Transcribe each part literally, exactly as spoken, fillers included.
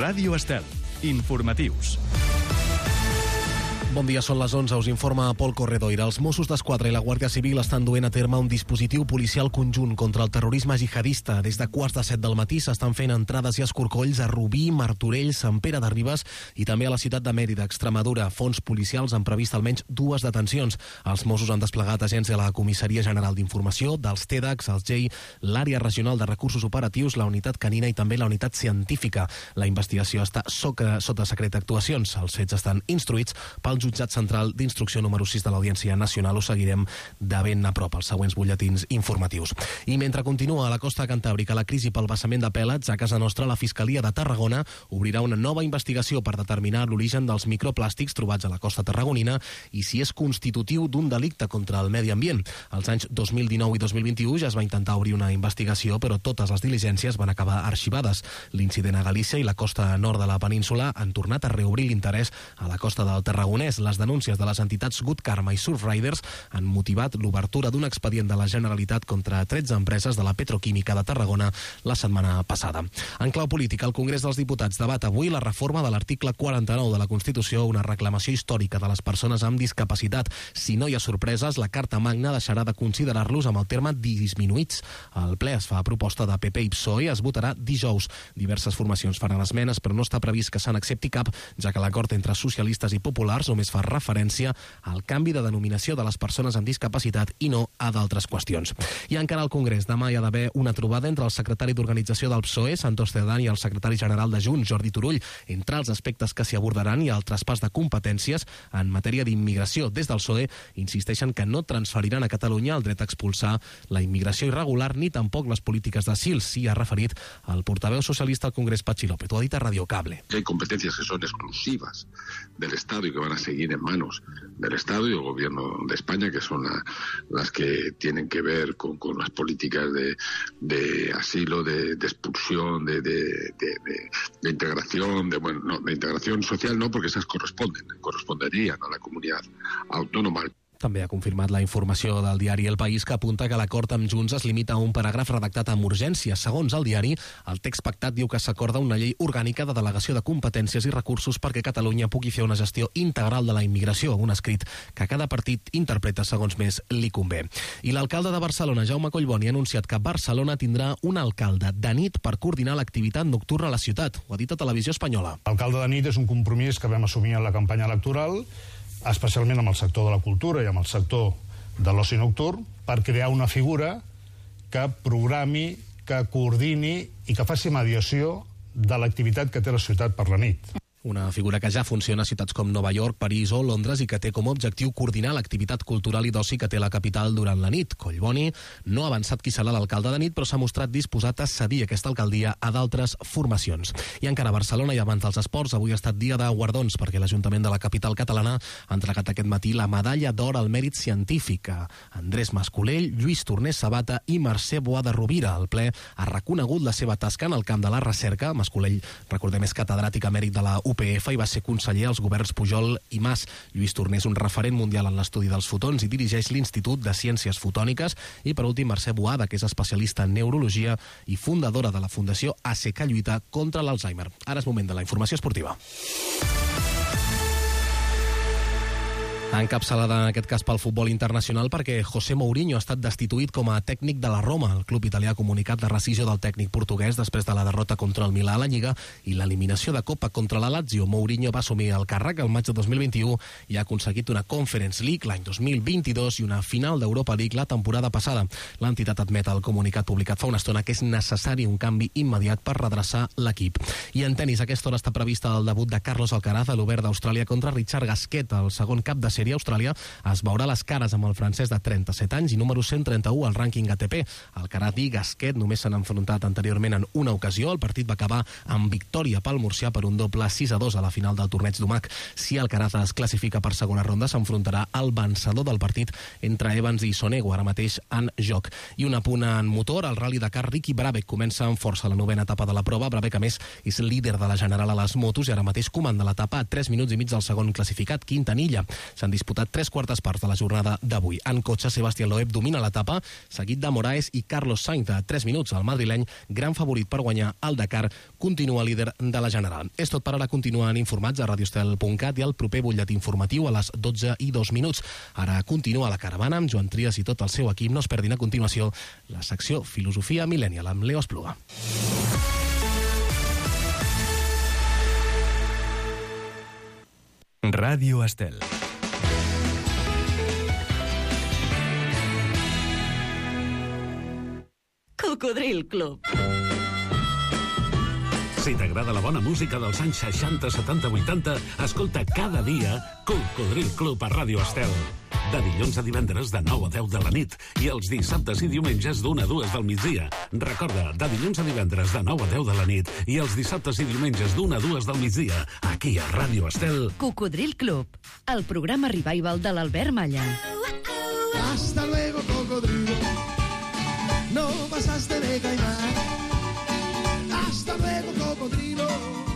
Ràdio Estel. Informatius. Bon dia, són les onze, us informa Pol Corredoira. Els Mossos d'Esquadra i la Guàrdia Civil estan duent a terme un dispositiu policial conjunt contra el terrorisme jihadista. Des de quarts de set del matí s'estan fent entrades i escorcolls a Rubí, Martorell, Sant Pere de Ribes i també a la ciutat de Mèrida, Extremadura. Fons policials han previst almenys dues detencions. Els Mossos han desplegat agents de la Comissaria General d'Informació, dels TEDx, els G E I, l'Àrea Regional de Recursos Operatius, la Unitat Canina i també la Unitat Científica. La investigació està sota, sota secret d'actuacions. Els fets estan instruïts pel Jutjat Central d'Instrucció número sis de l'Audiència Nacional. Ho seguirem de ben a prop als següents butlletins informatius. I mentre continua a la costa cantàbrica la crisi pel vessament de pèlets, a casa nostra la Fiscalia de Tarragona obrirà una nova investigació per determinar l'origen dels microplàstics trobats a la costa tarragonina i si és constitutiu d'un delicte contra el medi ambient. Els anys dos mil dinou i dos mil vint-i-u ja es va intentar obrir una investigació, però totes les diligències van acabar arxivades. L'incident a Galícia i la costa nord de la península han tornat a reobrir l'interès a la costa del Tarragonès. Les denúncies de les entitats Good Karma i Surfriders han motivat l'obertura d'un expedient de la Generalitat contra tretze empreses de la petroquímica de Tarragona la setmana passada. En clau política, el Congrés dels Diputats debat avui la reforma de l'article quaranta-nou de la Constitució, una reclamació històrica de les persones amb discapacitat. Si no hi ha sorpreses, la Carta Magna deixarà de considerar-los amb el terme disminuïts. El ple es fa a proposta de P P i P S O E i es votarà dijous. Diverses formacions faran esmenes, però no està previst que se n'accepti cap, ja que l'acord entre socialistes i populars només fa referència al canvi de denominació de les persones amb discapacitat i no a d'altres qüestions. I encara al Congrés, demà hi ha d'haver una trobada entre el secretari d'Organització del P S O E, Santos Cerdán, i el secretari general de Junts, Jordi Turull. Entre els aspectes que s'hi abordaran hi ha el traspàs de competències en matèria d'immigració. Des del P S O E insisteixen que no transferiran a Catalunya el dret a expulsar la immigració irregular ni tampoc les polítiques d'asil. S'hi ha referit el portaveu socialista al Congrés, Patxi López. Ho ha dit a Radio Cable. Hay competencias que son exclusivas del Estado y que van a seguir en manos del Estado y del Gobierno de España, que son la, las que tienen que ver con, con las políticas de, de asilo, de, de expulsión, de, de, de, de, de integración, de, bueno, no, de integración social no, porque esas corresponden, corresponderían a la comunidad autónoma. També ha confirmat la informació del diari El País, que apunta que l'acord amb Junts es limita a un paràgraf redactat amb urgència. Segons el diari, el text pactat diu que s'acorda una llei orgànica de delegació de competències i recursos perquè Catalunya pugui fer una gestió integral de la immigració, un escrit que cada partit interpreta segons més li convé. I l'alcalde de Barcelona, Jaume Collboni, ha anunciat que Barcelona tindrà un alcalde de nit per coordinar l'activitat nocturna a la ciutat. Ho ha dit a Televisió Espanyola. L'alcalde de nit és un compromís que vam assumir en la campanya electoral, especialment amb el sector de la cultura i amb el sector de l'oci nocturn, per crear una figura que programi, que coordini i que faci mediació de l'activitat que té la ciutat per la nit. Una figura que ja funciona a ciutats com Nova York, París o Londres i que té com a objectiu coordinar l'activitat cultural i d'oci que té la capital durant la nit. Collboni no ha avançat qui serà l'alcalde de nit, però s'ha mostrat disposat a cedir aquesta alcaldia a d'altres formacions. I encara a Barcelona i abans dels esports, avui ha estat dia de guardons perquè l'Ajuntament de la capital catalana ha entregat aquest matí la medalla d'or al mèrit científic a Andrés Mascolell, Lluís Tornés Sabata i Mercè Boada Rovira. El ple ha reconegut la seva tasca en el camp de la recerca. Mascolell, recordem, és catedràtic emèrit de la U P F i va ser conseller als governs Pujol i Mas. Lluís Tornés, un referent mundial en l'estudi dels fotons i dirigeix l'Institut de Ciències Fotòniques. I per últim, Mercè Boada, que és especialista en neurologia i fundadora de la Fundació A C, que lluita contra l'Alzheimer. Ara és moment de la informació esportiva. Encapçalada en aquest cas pel futbol internacional perquè José Mourinho ha estat destituït com a tècnic de la Roma. El club italià ha comunicat la rescissió del tècnic portuguès després de la derrota contra el Milà a la Lliga i l'eliminació de Copa contra la Lazio. Mourinho va assumir el càrrec el maig de dos mil vint-i-u i ha aconseguit una Conference League l'any dos mil vint-i-dos i una final d'Europa League la temporada passada. L'entitat admet al comunicat publicat fa una estona que és necessari un canvi immediat per redreçar l'equip. I en tenis, a aquesta hora està prevista el debut de Carlos Alcaraz a l'Obert d'Austràlia contra Richard Gasquet. El segon cap de sèrie Austràlia es veurà les cares amb el francès de trenta-set anys i número cent trenta-u al rànquing A T P. Alcaraz i Gasquet només s'han enfrontat anteriorment en una ocasió. El partit va acabar amb victòria pel murcià per un doble sis a dos a la final del torneig d'U M A C. Si Alcaraz es classifica per segona ronda, s'enfrontarà al vencedor del partit entre Evans i Sonego, ara mateix en joc. I un apunt en motor, el Rally Dakar. Ricky Brabec comença amb força la novena etapa de la prova. Brabec, a més, és líder de la general a les motos i ara mateix comanda l'etapa a tres minuts i mig del segon classificat, Quintanilla. S'han disputat tres quartes parts de la jornada d'avui. En cotxe, Sebastián Loeb domina l'etapa, seguit de Moraes i Carlos Sainz a tres minuts. El madrileny, gran favorit per guanyar el Dakar, continua líder de la general. És tot per ara. Continuen informats a radiostel punt cat i el proper butlletí informatiu a les dotze i dos minuts. Ara continua la caravana amb Joan Trias i tot el seu equip. No es perdin a continuació la secció Filosofia Millennial amb Leo Espluga. Ràdio Estel. Cocodril Club. Si t'agrada la bona música dels anys seixanta, setanta, vuitanta, escolta cada dia Cocodril Club a Ràdio Estel. De dilluns a divendres de nou a deu de la nit i els dissabtes i diumenges d'una a dues del migdia. Recorda, de dilluns a divendres de nou a deu de la nit i els dissabtes i diumenges d'una a dues del migdia, aquí a Ràdio Estel. Cocodril Club, el programa revival de l'Albert Malla. Hasta luego, cocodrilo. No pasaste de caimán. Hasta luego, cocodrilo.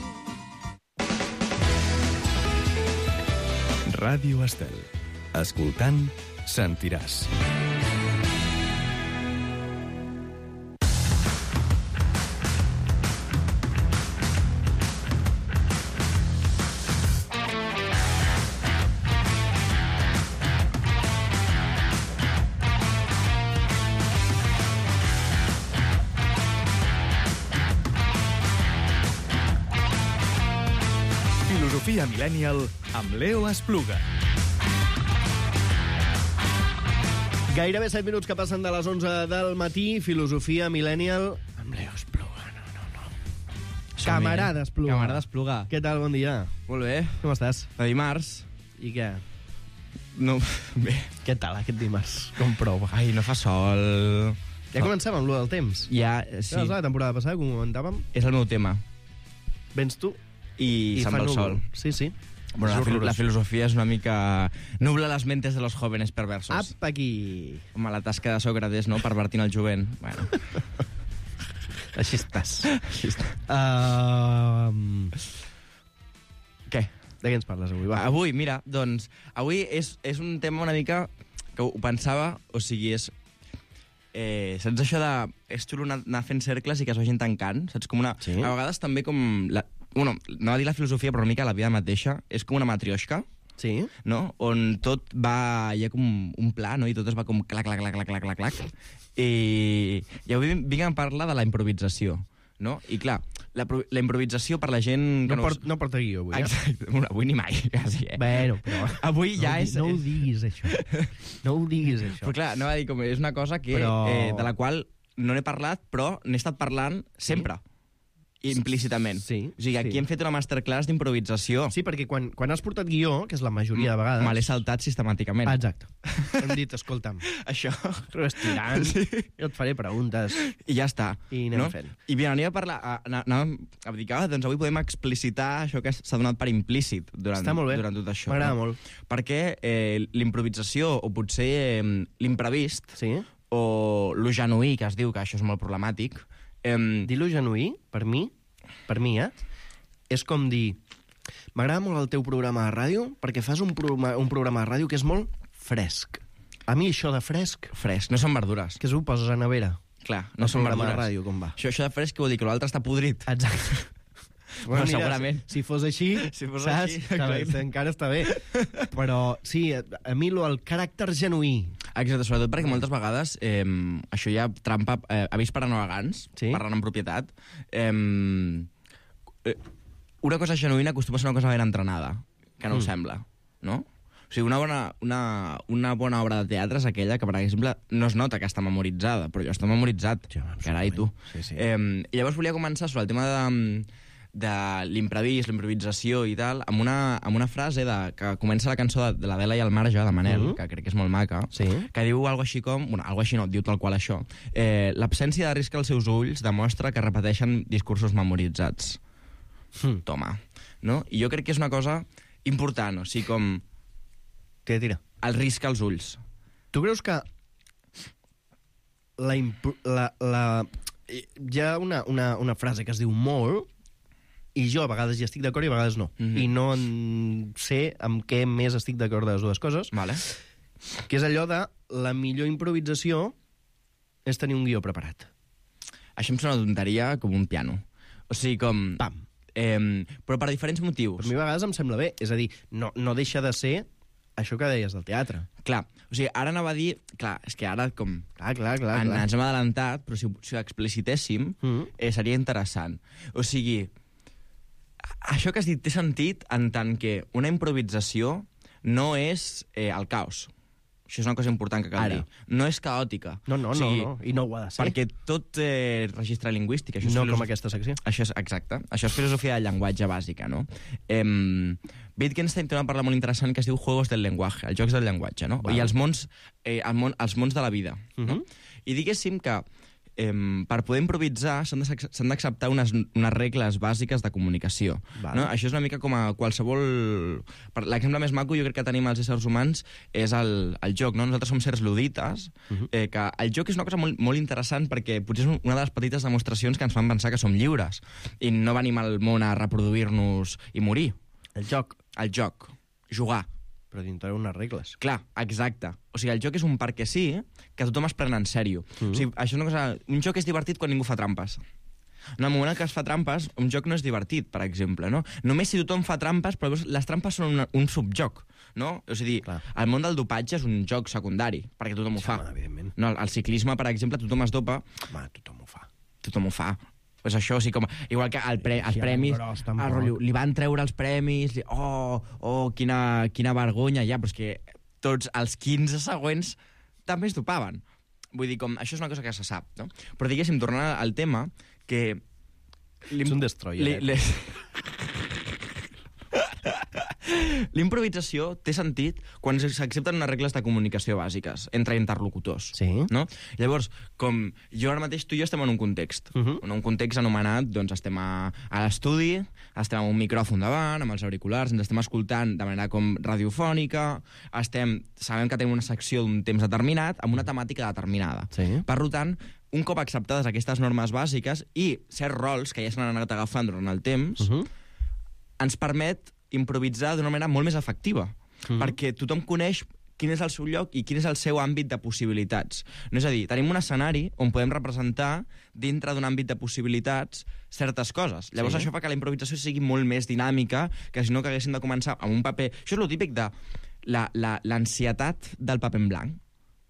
Ràdio Estel. Escoltant, sentiràs. Filosofia Millennial amb Leo Espluga. Gairebé set minuts que passen de les onze del matí. Filosofia Millennial amb Leo Espluga. No, no, no. Camarada Espluga. Camarada Espluga. Què tal? Bon dia. Molt bé. Com estàs? De dimarts. I què? No, bé. Què tal aquest dimarts? Com prova? Ai, no fa sol. Ja comencem amb lo del temps. Ja, sí. Ja, la temporada passada, com comentàvem, És el meu tema. vens tu I, i se'n fa va el núvol. sol. Sí, sí. Bueno, És la, fil horrorós. la filosofia és una mica... Nubla les mentes de los jóvenes perversos. Apa aquí. Home, la tasca de Sócrates, no? Pervertint el jovent. Bueno. Així estàs. Així està. Uh, Què? de què ens parles avui? Va. Avui, mira, doncs, avui és, és un tema una mica que ho pensava, o sigui, és... Eh, saps això de... És xulo anar, anar fent cercles i que es vagin tancant, saps? Com una... Sí. A vegades també com... La, bueno, no va dir la filosofia, però una mica la vida mateixa. És com una matrioshka, Sí? no? On tot va... Hi ha com un pla, no? I tot es va com clac, clac, clac, clac, clac, clac, clac. I, I avui vinc a parlar de la improvisació, no? I clar, la, la improvisació per la gent... Que No, no, port, no porta guió avui, eh? Exacte. Bueno, avui ni mai, quasi, eh? Bueno, però... Avui no ja ho di- és... No ho diguis, això. No ho diguis, això. Però clar, no va dir com... És una cosa que, Però- eh, de la qual no n'he parlat, però n'he estat parlant sempre. Implícitament. Sí, O sigui, aquí sí. hem fet una masterclass d'improvisació. Sí, perquè quan, quan has portat guió, que és la majoria de vegades... Me l'he saltat sistemàticament. Ah, exacte. Hem dit, escolta'm, Això. respirant, sí. Jo et faré preguntes. I ja està. I anem no? fent. I bé, anem a parlar... A, a, anàvem a dir que, ah, doncs avui podem explicitar això que s'ha donat per implícit durant, Està molt bé. durant tot això. M'agrada no? molt. Perquè eh, l'improvisació, o potser eh, l'imprevist, Sí? o lo genuí, que es diu, que això és molt problemàtic... Eh, Dir-lo genuí, per mi, per mi, eh? És com dir... M'agrada molt el teu programa de ràdio perquè fas un programa, un programa de ràdio que és molt fresc. A mi això de fresc, fresc, no són verdures. que s'ho poses a nevera. Clar, no El són programa verdures. de ràdio, com va? Això, això de fresc què vol dir? Que l'altre està podrit. Exacte. Bueno, segurament. Si, si fos així, Si fos saps? així, Que exacte. encara està bé. Però, sí, a, a mi lo, el caràcter genuí. Exacte, sobretot perquè moltes vegades eh, això ja trampa... Eh, avís per a navegants, Sí. parlant en propietat, eh, eh, una cosa genuïna acostuma a ser una cosa ben entrenada, que no mm. ho sembla, no? O sigui, una bona, una, una bona obra de teatre és aquella que, per exemple, no es nota que està memoritzada, però jo està memoritzat. Ja, Carai, tu. Sí, sí. Eh, I llavors volia començar sobre el tema de, de l'imprevist, l'improvisació i tal, amb una, amb una frase de, que comença la cançó de, de l'Adela i el Marge, de Manel, Mm. que crec que és molt maca, Sí. que diu algo així com... Bueno, algo així no, diu tal qual això. Eh, L'absència de risc als seus ulls demostra que repeteixen discursos memoritzats. Mm. Toma. No? I jo crec que és una cosa important, o sigui, com Tira, tira. el risc als ulls. Tu creus que la, impro- la, la... hi ha una, una, una frase que es diu molt I jo a vegades hi estic d'acord i a vegades no. Mhm. I no en sé amb què més estic d'acord de les dues coses. Vale. Que és allò de la millor improvisació és tenir un guió preparat. Això em sona una tonteria com un piano. O sigui, com... Pam. Eh, però per diferents motius. Per mi a vegades em sembla bé. És a dir, no, no deixa de ser això que deies del teatre. Clar, o sigui, ara anava a dir... Clar, és que ara com... Clar, clar, clar. En, clar. ens hem adelantat, però si, si ho explicitéssim, Mm. eh, seria interessant. O sigui, això que has dit té sentit en tant que una improvisació no és eh, el caos. Això és una cosa important que cal Ara. dir. No és caòtica. No, no, o sigui, no, no. I no ho ha de ser. Perquè tot eh, registre lingüístic. Això és No filosof- com aquesta secció. Això és, exacte. Això és filosofia del llenguatge bàsica, no? Em, Wittgenstein té una parla molt interessant que es diu juegos del lenguaje, els jocs del llenguatge, no? Val. I els mons, eh, el món, els mons de la vida. Mhm. No? I diguéssim que em, per poder improvisar s'han de- s'han d'acceptar unes, unes regles bàsiques de comunicació. Val. No? Això és una mica com a qualsevol... per- L'exemple més maco jo crec que tenim els éssers humans és el, el joc. No? Nosaltres som sers ludites, Mhm. eh, que el joc és una cosa molt, molt interessant perquè potser és una de les petites demostracions que ens fan pensar que som lliures i no venim al món a reproduir-nos i morir. El joc, El joc, jugar. però dintre unes regles. Clar, exacte. O sigui, el joc és un perquè sí que tothom es pren en sèrio. Mhm. O sigui, això és una cosa... Un joc és divertit quan ningú fa trampes. En el moment en què es fa trampes, un joc no és divertit, per exemple, no? Només si tothom fa trampes, però llavors les trampes són una, un subjoc, no? És a dir, Clar. el món del dopatge és un joc secundari, perquè tothom ho fa. home, evidentment. No, el, el ciclisme, per exemple, tothom es dopa, Home, tothom ho fa. tothom ho fa. Pues això, o sigui, com, igual que el pre, els Sí, premis, gros, tampoc. el rotllo, li van treure els premis, li, oh, oh, quina, quina vergonya, ja, però és que tots els quinze següents també es dopaven. Vull dir, com, això és una cosa que se sap, no? Però diguéssim, tornant al tema, que... Ets un destroyer, eh? L'improvisació té sentit quan s'accepten unes regles de comunicació bàsiques entre interlocutors. Sí. No? Llavors, com jo ara mateix tu i jo estem en un context, uh -huh. en un context anomenat, doncs estem a, a l'estudi, estem amb un micròfon davant, amb els auriculars, ens estem escoltant de manera com radiofònica, estem, sabem que tenim una secció d'un temps determinat amb una temàtica determinada. Sí. Per tant, un cop acceptades aquestes normes bàsiques i certs rols que ja s'han anat agafant durant el temps, Uh -huh. ens permet improvisar d'una manera molt més efectiva, Mhm. perquè tothom coneix quin és el seu lloc i quin és el seu àmbit de possibilitats. No és a dir, tenim un escenari on podem representar dintre d'un àmbit de possibilitats certes coses. Llavors Sí. això fa que la improvisació sigui molt més dinàmica que si no que haguéssim de començar amb un paper... Això és el típic de la, la, l'ansietat del paper en blanc.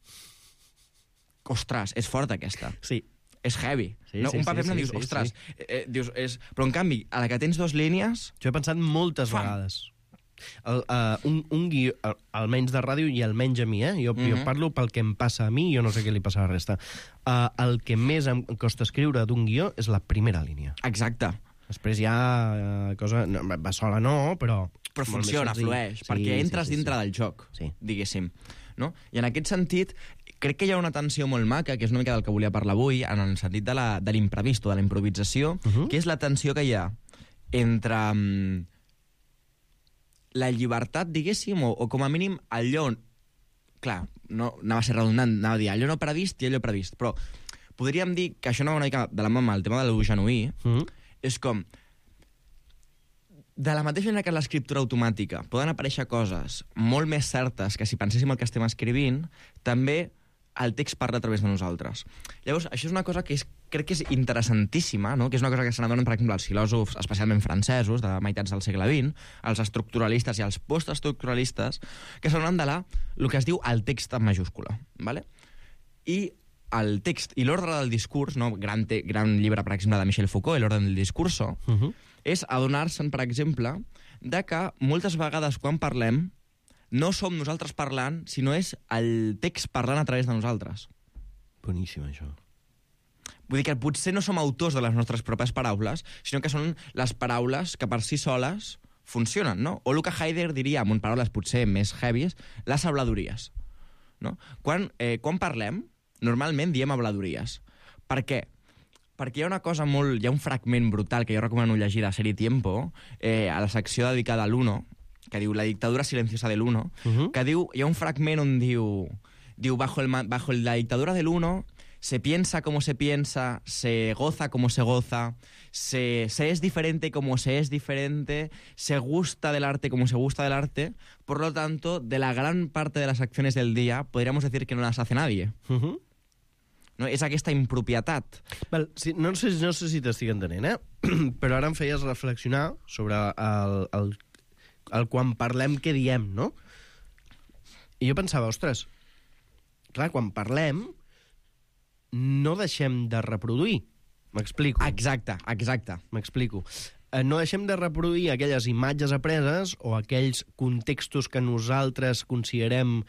Ostres, és forta aquesta. Sí. És heavy. Sí, no? sí, Un paper sí, en blanc sí, dius, sí, ostres, sí. eh, eh, dius, és... Però en canvi, a la que tens dos línies... Jo he pensat moltes Fam. vegades. El, uh, un, un guió, el, almenys de ràdio i almenys a mi, eh? Jo, Mhm. jo parlo pel que em passa a mi i jo no sé què li passa a la resta. Uh, el que més em costa escriure d'un guió és la primera línia. Exacte. Després ja uh, cosa... No, va sola no, però... Però molt més funciona, senzill. flueix, Sí, perquè entres sí, sí, dintre sí. del joc, Sí. diguéssim. No? I en aquest sentit, crec que hi ha una tensió molt maca, que és una mica del que volia parlar avui, en el sentit de, la, de l'imprevisto, de la improvisació, Uh -huh. que és la tensió que hi ha entre um, la llibertat, diguéssim, o, o com a mínim allò... Clar, no, anava a ser redundant, anava a dir allò no previst i allò previst, però podríem dir que això anava una mica de la mà amb el tema de l'ús genuí, Mm. és com... De la mateixa manera que en l'escriptura automàtica poden aparèixer coses molt més certes que si penséssim el que estem escrivint, també el text parla a través de nosaltres. Llavors, això és una cosa que és, crec que és interessantíssima, no? Que és una cosa que se n'adonen, per exemple, els filòsofs, especialment francesos, de meitats del segle vint, els estructuralistes i els postestructuralistes, que s'adonen de la, el que es diu el text en majúscula. ¿Vale? I el text i l'ordre del discurs, no? gran, te, gran llibre, per exemple, de Michel Foucault, l'ordre del discurso, Uh -huh. és adonar-se'n, per exemple, de que moltes vegades quan parlem no som nosaltres parlant, sinó és el text parlant a través de nosaltres. Boníssim, això. Vull dir que potser no som autors de les nostres pròpies paraules, sinó que són les paraules que per si soles funcionen, no? O el que Heidegger diria, amb paraules potser més heavies, les habladories. No? Quan, eh, quan parlem, normalment diem habladories. Per què? Perquè hi ha una cosa molt... Hi ha un fragment brutal que jo recomano llegir de la sèrie Tiempo, eh, a la secció dedicada a l'Uno, que diu La dictadura silenciosa del Uno, Uh -huh. que diu... Hi ha un fragment on diu... Diu, bajo, el, bajo la dictadura del Uno se piensa como se piensa, se goza como se goza, se, se es diferente como se es diferente, se gusta del arte como se gusta del arte. Por lo tanto, de la gran parte de las acciones del día, podríamos decir que no las hace nadie. Uh-huh. No? És aquesta impropietat. Val, sí, no, sé, no sé si t'estic entenent, eh? Però ara em feies reflexionar sobre el, el, el quan parlem què diem, no? I jo pensava, ostres, clar, quan parlem no deixem de reproduir. M'explico. Exacte, exacte. M'explico. Eh, no deixem de reproduir aquelles imatges apreses o aquells contextos que nosaltres considerem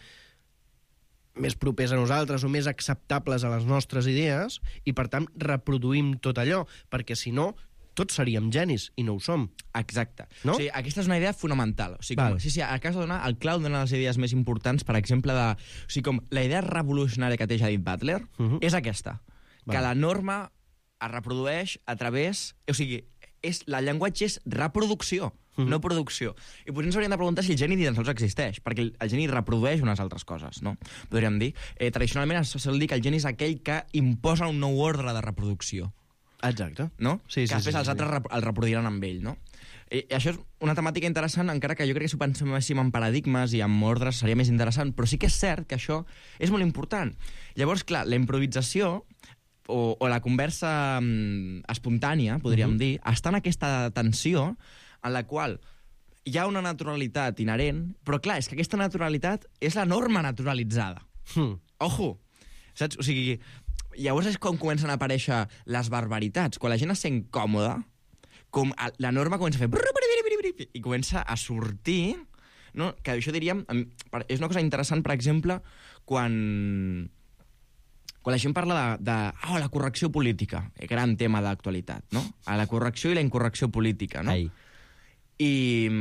més propers a nosaltres o més acceptables a les nostres idees i, per tant, reproduïm tot allò, perquè, si no, tots seríem genis, i no ho som. Exacte. No? O sigui, aquesta és una idea fonamental. O sigui, com, sí, sí, acabes de donar el clau d'una de les idees més importants, per exemple, de... O sigui, com la idea revolucionària que té Judith Butler uh-huh. és aquesta, Val. que la norma es reprodueix a través... O sigui, és, el llenguatge és reproducció, uh-huh. no producció. I potser ens hauríem de preguntar si el geni ni tan sols existeix, perquè el, el geni reprodueix unes altres coses, no? Podríem dir. Eh, tradicionalment es sol dir que el geni és aquell que imposa un nou ordre de reproducció. Exacte. No? Sí, que sí, després sí, els sí, altres sí. el reproduiran amb ell, no? I, I això és una temàtica interessant, encara que jo crec que si ho penséssim en paradigmes i en ordres seria més interessant, però sí que és cert que això és molt important. Llavors, clar, la improvisació o, o la conversa um, espontània, podríem uh-huh. dir, està en aquesta tensió en la qual hi ha una naturalitat inherent, però clar, és que aquesta naturalitat és la norma naturalitzada. Hmm. Ojo! Saps? O sigui... Llavors és com comencen a aparèixer les barbaritats. Quan la gent es sent còmoda, com la norma comença a fer... i comença a sortir... No? Que això diríem... És una cosa interessant, per exemple, quan... Quan la gent parla de... de oh, la correcció política. Gran tema d'actualitat, no? La correcció i la incorrecció política, no? Ai. I...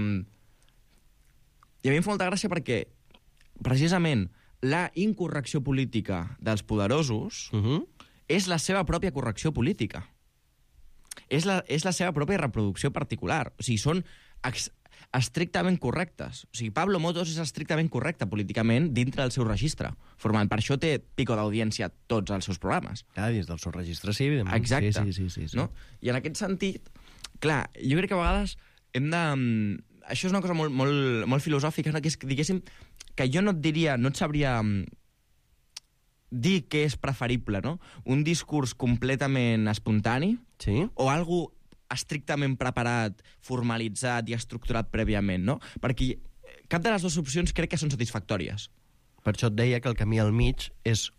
I a mi em fa molta gràcia perquè, precisament, la incorrecció política dels poderosos uh-huh. és la seva pròpia correcció política. És la, és la seva pròpia reproducció particular. O sigui, són ex, estrictament correctes. O sigui, Pablo Motos és estrictament correcte políticament dintre del seu registre. Formal. Per això té pico d'audiència tots els seus programes. Ah, dins del seu registre, sí, evidentment. Exacte. Sí, sí, sí, sí, sí. No? I en aquest sentit, clar, jo crec que a vegades hem de... Això és una cosa molt, molt, molt filosòfica, no? Que és, diguéssim, que jo no et diria, no et sabria dir què és preferible, no? Un discurs completament espontani sí? o algo estrictament preparat, formalitzat i estructurat prèviament, no? Perquè cap de les dues opcions crec que són satisfactòries. Per això et deia que el camí al mig és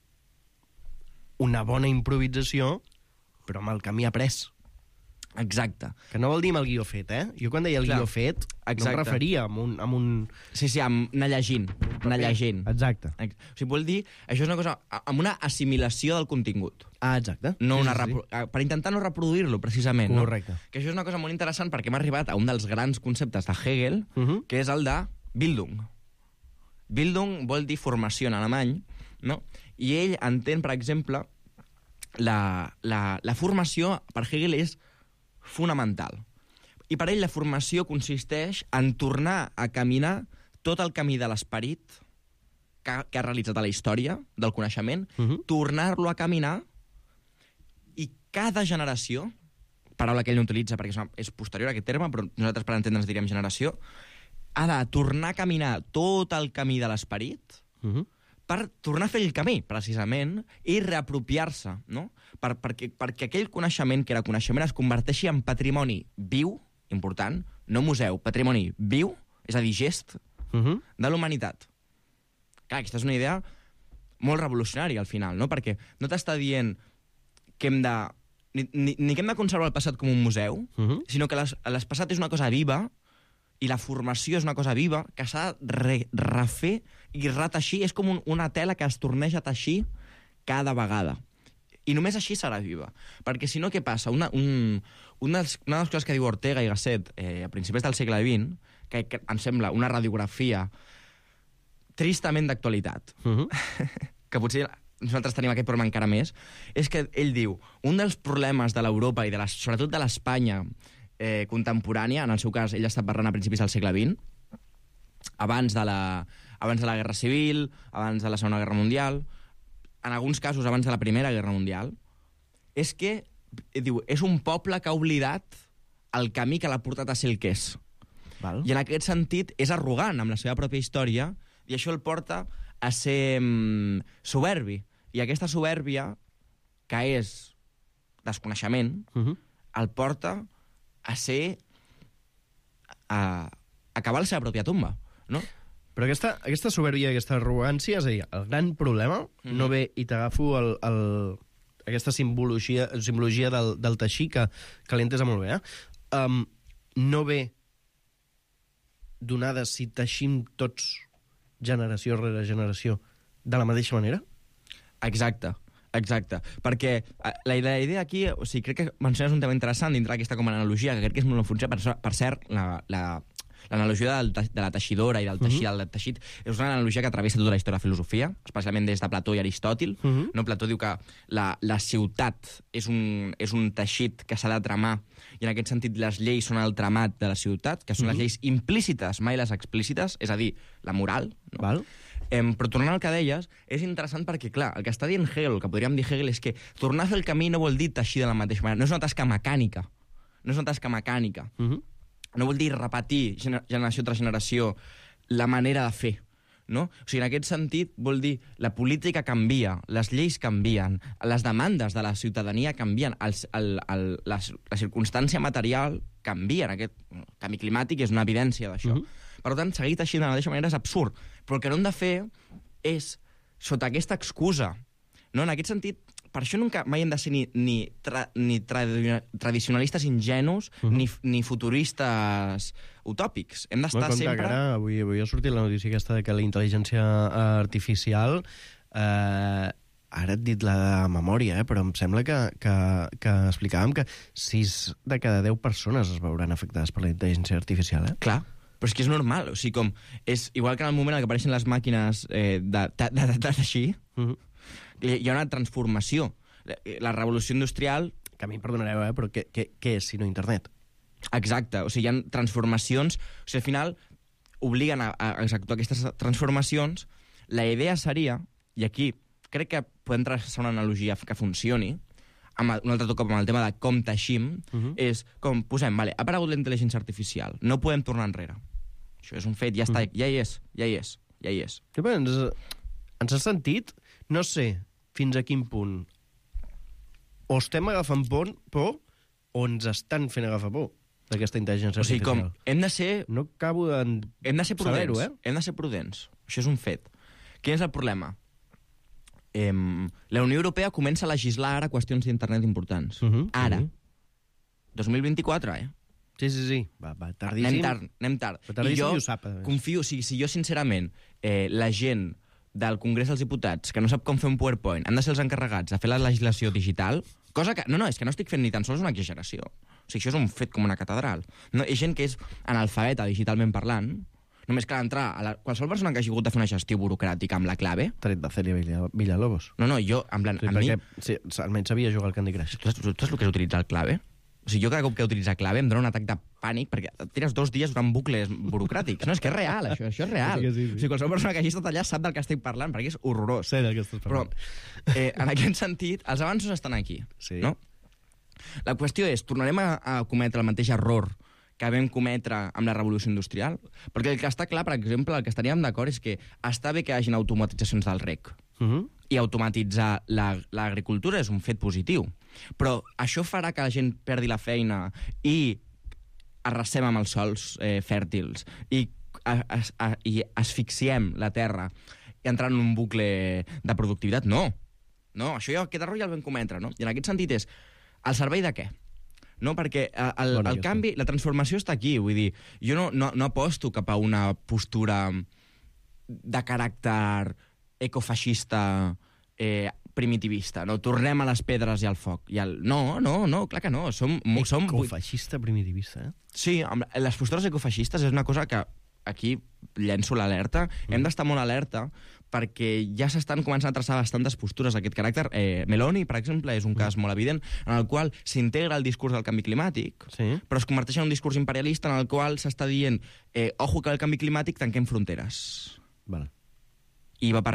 una bona improvisació, però amb el camí après. Exacte. Que no vol dir amb el guió fet, eh? Jo quan deia el Clar. guió fet, Exacte. no em referia amb un... Amb un... Sí, sí, amb anar llegint. Anar llegint. Exacte. O sigui, vol dir... Això és una cosa... amb una assimilació del contingut. Ah, exacte. No sí, una sí, repro... sí. Per intentar no reproduir-lo, precisament. Correcte. No? Que això és una cosa molt interessant perquè hem arribat a un dels grans conceptes de Hegel, uh-huh. que és el de Bildung. Bildung vol dir formació en alemany, no? I ell entén, per exemple, la, la, la formació, per Hegel, és fonamental. I per ell la formació consisteix en tornar a caminar tot el camí de l'esperit que, que ha realitzat a la història del coneixement, uh-huh. tornar-lo a caminar i cada generació, paraula que ell no utilitza perquè és, una, és posterior a aquest terme, però nosaltres per entendre'ns diríem generació, ha de tornar a caminar tot el camí de l'esperit uh-huh. per tornar a fer el camí, precisament, i reapropiar-se, no? Per, perquè, perquè aquell coneixement, que era coneixement, es converteixi en patrimoni viu, important, no museu, patrimoni viu, és a dir, gest, uh-huh. de la humanitat. Clar, aquesta és una idea molt revolucionària, al final, no? Perquè no t'està dient que hem de... Ni, ni, ni que hem de conservar el passat com un museu, uh-huh. sinó que les, el passat és una cosa viva, i la formació és una cosa viva, que s'ha de re, refer i reteixir. És com un, una tela que es torneix a teixir cada vegada. I només així serà viva. Perquè si no, què passa? Una, un, una, dels, una de les coses que diu Ortega i Gasset eh, a principis del segle vint, que, que em sembla una radiografia tristament d'actualitat, uh-huh. que potser nosaltres tenim aquest problema encara més, és que ell diu, un dels problemes de l'Europa i de la, sobretot de l'Espanya eh, contemporània, en el seu cas ell està parlant a principis del segle vint, abans de la, abans de la Guerra Civil, abans de la Segona Guerra Mundial, en alguns casos abans de la Primera Guerra Mundial, és que diu, és un poble que ha oblidat el camí que l'ha portat a ser el que és. Val. I en aquest sentit és arrogant amb la seva pròpia història i això el porta a ser mm, soberbi. I aquesta soberbia, que és desconeixement, uh -huh. el porta a ser... a acabar la seva pròpia tomba, no? Però aquesta, aquesta soberbia, aquesta arrogància, és a dir, el gran problema mm. no ve, i t'agafo el, el, aquesta simbologia, simbologia del, del teixir, que, que l'he entesa molt bé, eh? Um, no ve donada si teixim tots, generació rere generació, de la mateixa manera? Exacte, exacte. Perquè la idea aquí, o sigui, crec que menciones un tema interessant dintre d'aquesta com a analogia, que crec que és molt funció. Per, per cert, la, la, l'analogia del, de la teixidora i del teixit, uh -huh. del teixit és una analogia que travessa tota la història de la filosofia, especialment des de Plató i Aristòtil. Uh -huh. No? Plató diu que la, la ciutat és un, és un teixit que s'ha de tramar, i en aquest sentit les lleis són el tramat de la ciutat, que són uh -huh. les lleis implícites, mai les explícites, és a dir, la moral. No? Val. Eh, però tornant al que deies, és interessant perquè, clar, el que està dient Hegel, el que podríem dir Hegel, és que tornar a fer el camí no vol dir teixir de la mateixa manera. No és una tasca mecànica. No és una tasca mecànica. Uh -huh. No vol dir repetir generació tras generació la manera de fer, no? O sigui, en aquest sentit vol dir la política canvia, les lleis canvien, les demandes de la ciutadania canvien, el, el, el, la, la circumstància material canvia. Aquest canvi climàtic és una evidència d'això. Uh -huh. Per tant, seguir teixint de la mateixa manera és absurd. Però el que no hem de fer és, sota aquesta excusa, no? En aquest sentit, per això nunca, mai hem de ser ni, ni, tra, ni tra, tradicionalistes ingenus, uh -huh. ni, ni futuristes utòpics. Hem d'estar sempre... Ara, avui, avui ha sortit la notícia aquesta de que la intel·ligència artificial... Eh, ara et dit la de memòria, eh, però em sembla que, que, que explicàvem que sis de cada deu persones es veuran afectades per la intel·ligència artificial. Eh? Clar. Però és que és normal, o sigui, com... És igual que en el moment en què apareixen les màquines eh, de, de, de, de teixir, uh -huh. hi ha una transformació. La revolució industrial... Que a mi em perdonareu, eh, però què, què, què és, si no internet? Exacte, o sigui, hi ha transformacions... O sigui, al final, obliguen a, a executar aquestes transformacions. La idea seria, i aquí crec que podem traçar una analogia que funcioni, amb un altre cop amb el tema de com teixim, uh -huh. és com posem, vale, ha aparegut la intel·ligència artificial, no podem tornar enrere. Això és un fet, ja està, uh -huh. ja hi és, ja hi és, ja hi és. Sí, ens, ens ha sentit, no sé fins a quin punt o estem agafant por, por o ens estan fent agafar por d'aquesta intel·ligència artificial. O sigui, com, hem de ser... No acabo de... Hem de ser prudents, eh? Hem de ser prudents. Això és un fet. Quin és el problema? Eh, la Unió Europea comença a legislar ara qüestions d'internet importants. Uh -huh, ara. Uh -huh. dos mil vint-i-quatre, eh? Sí, sí, sí. Va, va tardíssim. Anem tard, anem tard. Va tardíssim I jo i ho sap. confio, o sigui, si jo sincerament, eh, la gent del Congrés dels Diputats, que no sap com fer un PowerPoint, han de ser els encarregats de fer la legislació digital, cosa que... No, no, és que no estic fent ni tan sols una exageració. O sigui, això és un fet com una catedral. No, és gent que és analfabeta digitalment parlant, només cal entrar a la... qualsevol persona que hagi hagut de fer una gestió burocràtica amb la clave... Tret de Celia Villalobos. No, no, jo, en plan, sí, a perquè, mi... Sí, almenys sabia jugar al Candy Crush. Tu saps, tu saps el que és utilitzar el clave? O sigui, jo cada cop que utilitzo clave em dóna un atac de pànic perquè tires dos dies durant bucles burocràtics. No, és que és real, això, això és real. Sí, sí, sí. O sigui, qualsevol persona que hagi estat allà sap del que estic parlant, perquè és horrorós. Sé del que estàs parlant. Però, eh, en aquest sentit, els avanços estan aquí, sí. no? La qüestió és, tornarem a, a cometre el mateix error que vam cometre amb la revolució industrial? Perquè el que està clar, per exemple, el que estaríem d'acord és que està bé que hi hagin automatitzacions del rec. Uh -huh. I automatitzar l'agricultura la, és un fet positiu. Però això farà que la gent perdi la feina i arrasem amb els sols eh, fèrtils i, a, a, a, i asfixiem la terra entrant en un bucle de productivitat? No. No, això ja, aquest error ja el vam cometre, no? I en aquest sentit és, al servei de què? No, perquè el, el, el canvi, la transformació està aquí, vull dir, jo no, no, no aposto cap a una postura de caràcter ecofeixista eh, primitivista, no? Tornem a les pedres i al foc. I al... No, no, no, clar que no. Som, som... Ecofeixista primitivista, eh? Sí, amb les postures ecofeixistes és una cosa que aquí llenço l'alerta. Mm. Hem d'estar molt alerta perquè ja s'estan començant a traçar bastantes postures d'aquest caràcter. Eh, Meloni, per exemple, és un cas molt evident en el qual s'integra el discurs del canvi climàtic, sí. però es converteix en un discurs imperialista en el qual s'està dient eh, ojo que el canvi climàtic tanquem fronteres. Vale. I va per allà.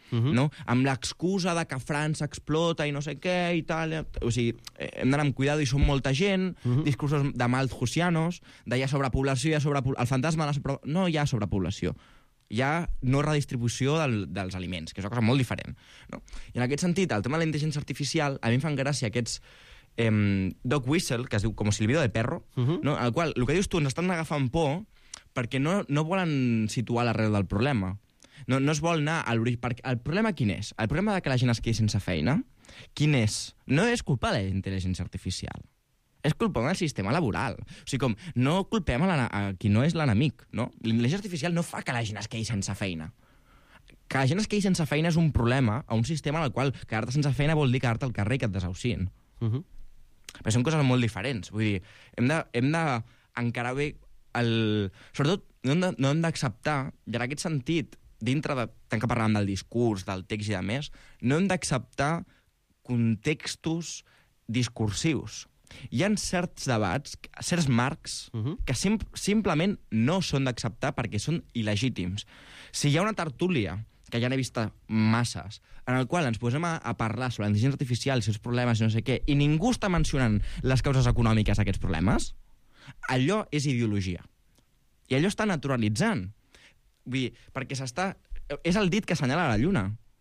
Uh-huh. No? Amb l'excusa de que França explota i no sé què i tal. O sigui, hem d'anar amb cuidado i som molta gent, uh-huh. discursos de Malthusianos, de hi ha sobrepoblació, hi ha sobrepoblació. El fantasma de la sobrepoblació. No hi ha sobrepoblació. Hi ha no redistribució del, dels aliments, que és una cosa molt diferent. No? I en aquest sentit, el tema de la intel·ligència artificial, a mi em fan gràcia aquests eh, dog whistle, que es diu com silbido de perro, uh-huh. no? Al qual, el que dius tu, ens estan agafant por perquè no, no volen situar l'arrel del problema. No, no es vol anar a l'origen. El problema quin és? El problema de que la gent es quedi sense feina, quin és? No és culpa de la intel·ligència artificial. És culpa del sistema laboral. O sigui, com, no culpem a, a qui no és l'enemic, no? L'intel·ligència artificial no fa que la gent es quedi sense feina. Que la gent es quedi sense feina és un problema a un sistema en el qual quedar-te sense feina vol dir quedar-te al carrer i que et desahucien. Uh-huh. Però són coses molt diferents. Vull dir, hem de, hem de encarar bé el... Sobretot, no hem, de, no hem d'acceptar, i en aquest sentit, dintre de, tant que parlàvem del discurs, del text i de més, no hem d'acceptar contextos discursius. Hi ha certs debats, certs marcs, uh-huh. que sim simplement no són d'acceptar perquè són il·legítims. Si hi ha una tertúlia, que ja n'he vist masses, en el qual ens posem a, a parlar sobre la intel·ligència artificial, els seus problemes i no sé què, i ningú està mencionant les causes econòmiques d'aquests problemes, allò és ideologia. I allò està naturalitzant. Vull dir, perquè s'està... És el dit que assenyala la lluna.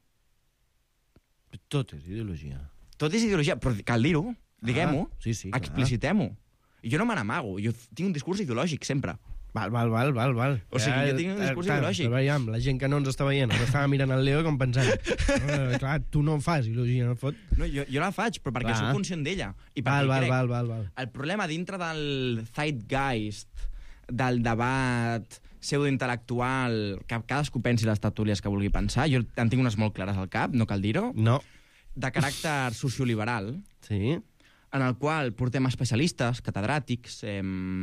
Tot és ideologia. Tot és ideologia, però cal dir-ho, diguem-ho, ah, sí, sí, explicitem-ho. I jo no me n'amago, jo tinc un discurs ideològic sempre. Val, val, val, val, val. O sigui, ja, jo tinc un discurs clar, ideològic. Veiem, la gent que no ens està veient, ens estava mirant el Leo com pensant, eh, clar, tu no en fas ideologia, no fot? No, jo, jo la faig, però perquè clar. Soc conscient d'ella. Val, val, val, val, val. El problema dintre del zeitgeist, del debat pseudointel·lectual, que cadascú pensi les tertúlies que vulgui pensar, jo en tinc unes molt clares al cap, no cal dir-ho, no. De caràcter socioliberal, sí. En el qual portem especialistes, catedràtics, eh,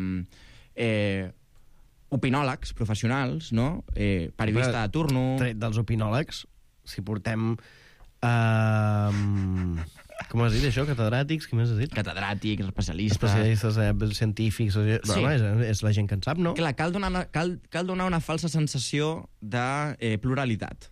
eh, opinòlegs professionals, no? Eh, periodista de turno... Tret dels opinòlegs, si portem... Uh, com has dit, això? Catedràtics? Què més has dit? Catedràtics, especialistes... Especialistes, eh, científics... Sí. No, és, és la gent que en sap, no? Clar, cal donar, cal, cal donar una falsa sensació de eh, pluralitat.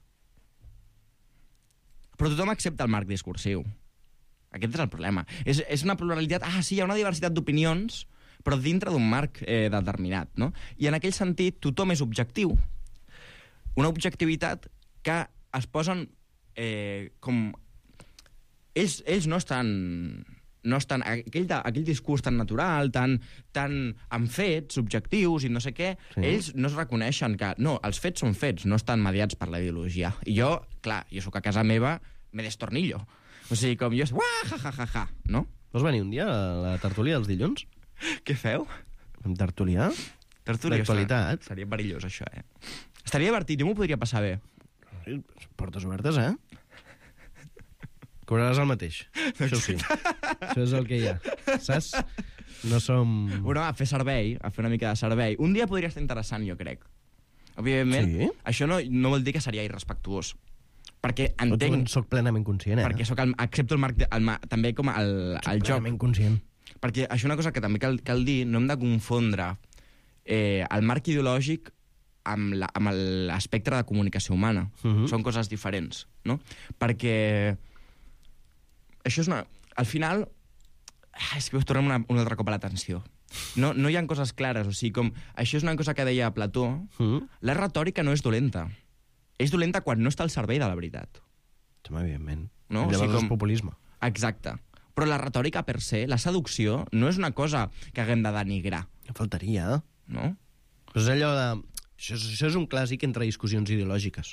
Però tothom accepta el marc discursiu. Aquest és el problema. És, és una pluralitat... Ah, sí, hi ha una diversitat d'opinions, però dintre d'un marc eh, determinat, no? I en aquell sentit, tothom és objectiu. Una objectivitat que es posen eh, com... Ells, ells no estan... No estan aquell, aquell discurs tan natural, tan, tan amb fets, objectius i no sé què, sí. Ells no es reconeixen que... No, els fets són fets, no estan mediats per la ideologia. I jo, clar, jo sóc a casa meva, me destornillo. O sigui, com jo... Uah, ja, ja, ja, ja, no? Vols venir un dia a la tertúlia dels dilluns? Què feu? Amb tertulià? Tertúlia. D'actualitat. Seria perillós, això, eh? Estaria divertit, jo m'ho podria passar bé. Portes obertes, eh? Cobraràs el mateix. Això sí. Això és el que hi ha. Saps? No som... Bueno, a fer servei, a fer una mica de servei. Un dia podria estar interessant, jo crec. Òbviament, sí? Això no, no vol dir que seria irrespectuós. Perquè entenc... Soc plenament conscient, eh? Perquè soc el, accepto el marc... De, el, també com el, el joc. Soc plenament conscient. Perquè això és una cosa que també cal, cal dir, no hem de confondre eh, el marc ideològic amb l'espectre de comunicació humana. Uh-huh. Són coses diferents, no? Perquè... Això és una... Al final... Ah, és que us tornem una, un altre cop a l'atenció. No, no hi ha coses clares, o sigui, com... Això és una cosa que deia Plató. Uh-huh. La retòrica no és dolenta. És dolenta quan no està al servei de la veritat. Home, evidentment. No? Llavors o sigui, com... és populisme. Exacte. Però la retòrica per se, la seducció, no és una cosa que haguem de denigrar. No faltaria, eh? No? Però és allò de... Això és, això és un clàssic entre discussions ideològiques.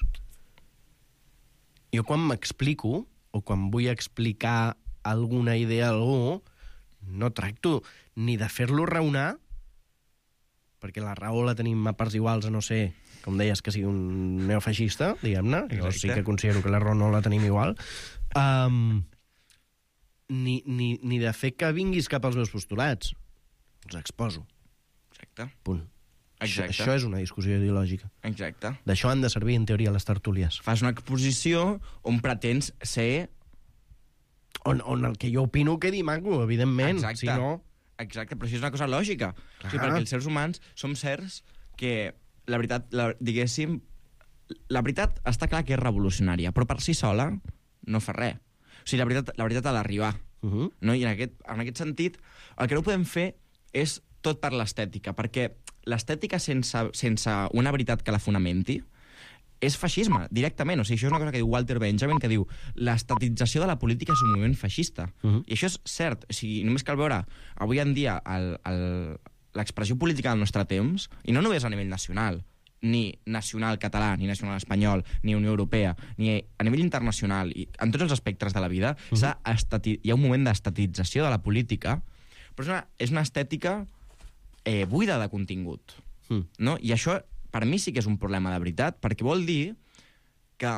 Jo quan m'explico, o quan vull explicar alguna idea a algú, no tracto ni de fer-lo raonar, perquè la raó la tenim a parts iguals a no ser, com deies, que sigui un neofeixista, diguem-ne, jo sí que considero que la raó no la tenim igual, um, ni, ni, ni de fer que vinguis cap als meus postulats. Els exposo. Exacte. Punt. Exacte. Això, això és una discussió ideològica. Exacte. D'això han de servir, en teoria, les tertúlies. Fas una exposició on pretens ser... On, on el que jo opino quedi maco, evidentment. Exacte. Si no... Exacte, però això és una cosa lògica. O sigui, perquè els seres humans som certs que, la veritat, la, diguéssim, la veritat està clar que és revolucionària, però per si sola no fa res. O sigui, la veritat, la veritat ha d'arribar. Uh -huh. No? I en aquest, en aquest sentit, el que no podem fer és tot per l'estètica, perquè l'estètica sense, sense una veritat que la fonamenti és feixisme, directament. O sigui, això és una cosa que diu Walter Benjamin, que diu l'estatització de la política és un moviment feixista. Uh -huh. I això és cert. O sigui, només cal veure avui en dia el, el, l'expressió política del nostre temps, i no només a nivell nacional, ni nacional català, ni nacional espanyol, ni Unió Europea, ni a nivell internacional, i en tots els aspectes de la vida, uh -huh. estati... hi ha un moment d'estatització de la política, però és una, és una estètica eh, buida de contingut. Uh-huh. No? I això, per mi, sí que és un problema de veritat, perquè vol dir que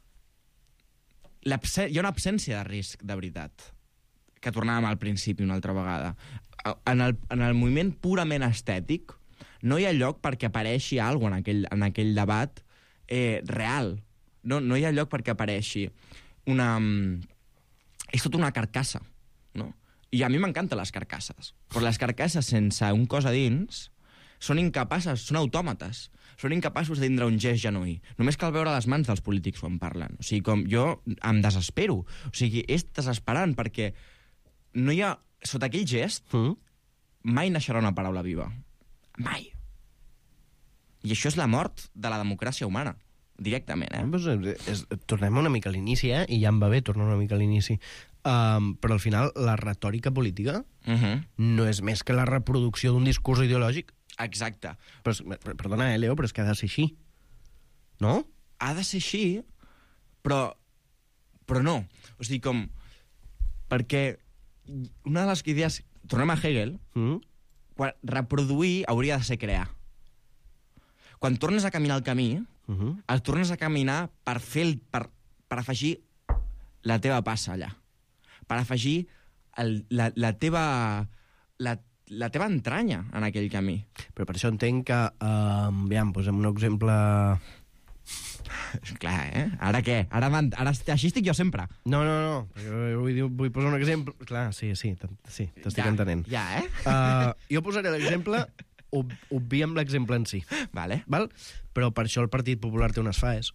hi ha una absència de risc de veritat, que tornàvem al principi una altra vegada. En el, en el moviment purament estètic, no hi ha lloc perquè apareixi alguna cosa en aquell, en aquell debat eh, real. No, no hi ha lloc perquè apareixi una... És tota una carcassa, no? I a mi m'encanten les carcasses, però les carcasses sense un cos a dins són incapaces, són autòmates, són incapaços de tindre un gest genuí. Només cal veure les mans dels polítics quan parlen. O sigui, com jo em desespero. O sigui, és desesperant, perquè no hi ha... Sota aquell gest, mm. mai naixerà una paraula viva. Mai. I això és la mort de la democràcia humana, directament, eh? Pues, és, tornem una mica a l'inici, eh? I ja em va bé tornar una mica a l'inici. Um, però al final, la retòrica política uh -huh. no és més que la reproducció d'un discurs ideològic. Exacte. Però, perdona, eh, Leo, però és que ha de ser així. No? Ha de ser així, però, però no. O sigui, com... Perquè una de les idees... Tornem a Hegel... Mm. Quan reproduir hauria de ser crear. Quan tornes a caminar el camí, uh -huh. el tornes a caminar per fer el, per, per afegir la teva passa allà. Per afegir el, la, la teva la, la teva entranya en aquell camí. Però per això entenc que, uh, aviam, posem un exemple... Clar, eh? Ara què? Ara, ara així estic jo sempre. No, no, no. Vull, vull posar un exemple... Clar, sí, sí, sí t'estic ja, entenent. Ja, eh? Uh, jo posaré l'exemple, ob obviem l'exemple en si. Vale. Val? Però per això el Partit Popular té unes FAEs.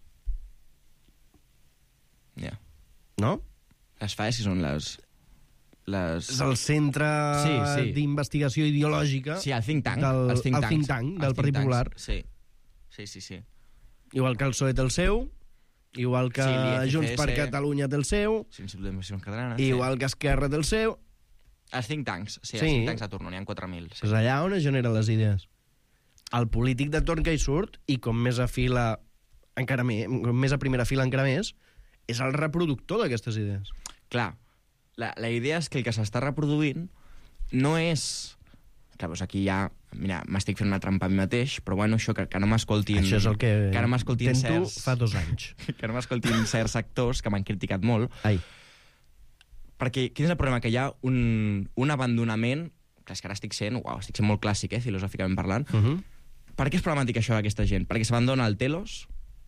Ja. Yeah. No? Les FAEs són les... les... És el centre sí, sí. d'investigació ideològica... Sí, el think tank. Del, el think, el think tank del Partit Popular. Sí, sí, sí. sí. Igual que el P S O E té el seu, igual que sí, Junts per Catalunya té el seu, sí, catalana, igual sí. que Esquerra té el seu... Els think tanks, sí, sí. els think tanks de torno, n'hi ha quatre mil. Sí. És allà on es generen les idees. El polític de torn que hi surt, i com més a fila encara més, més a primera fila encara més, és el reproductor d'aquestes idees. Clar, la, la idea és que el que s'està reproduint no és... Clar, doncs aquí ja... Mira, m'estic fent una trampa a mi mateix, però bueno, això, que, que no m'escoltin... Això és el que, que no m'escoltin tento certs, fa dos anys. Que no m'escoltin certs actors que m'han criticat molt. Ai. Perquè quin és el problema? Que hi ha un, un abandonament... Clar, és que ara estic sent, uau, estic sent molt clàssic, eh, filosòficament parlant. Uh -huh. Per què és problemàtic això d'aquesta gent? Perquè s'abandona el telos,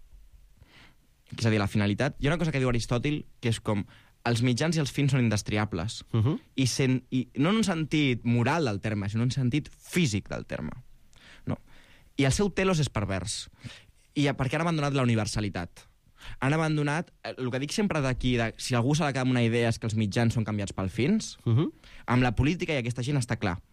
que és a dir, la finalitat. Hi ha una cosa que diu Aristòtil, que és com... Els mitjans i els fins són indestriables. Uh -huh. I, sen, I no en un sentit moral del terme, sinó en un sentit físic del terme. No? I el seu telos és pervers. I perquè han abandonat la universalitat. Han abandonat... El que dic sempre d'aquí, de, si algú s'ha de quedar amb una idea és que els mitjans són canviats pel fins, uh -huh. amb la política i aquesta gent està clar.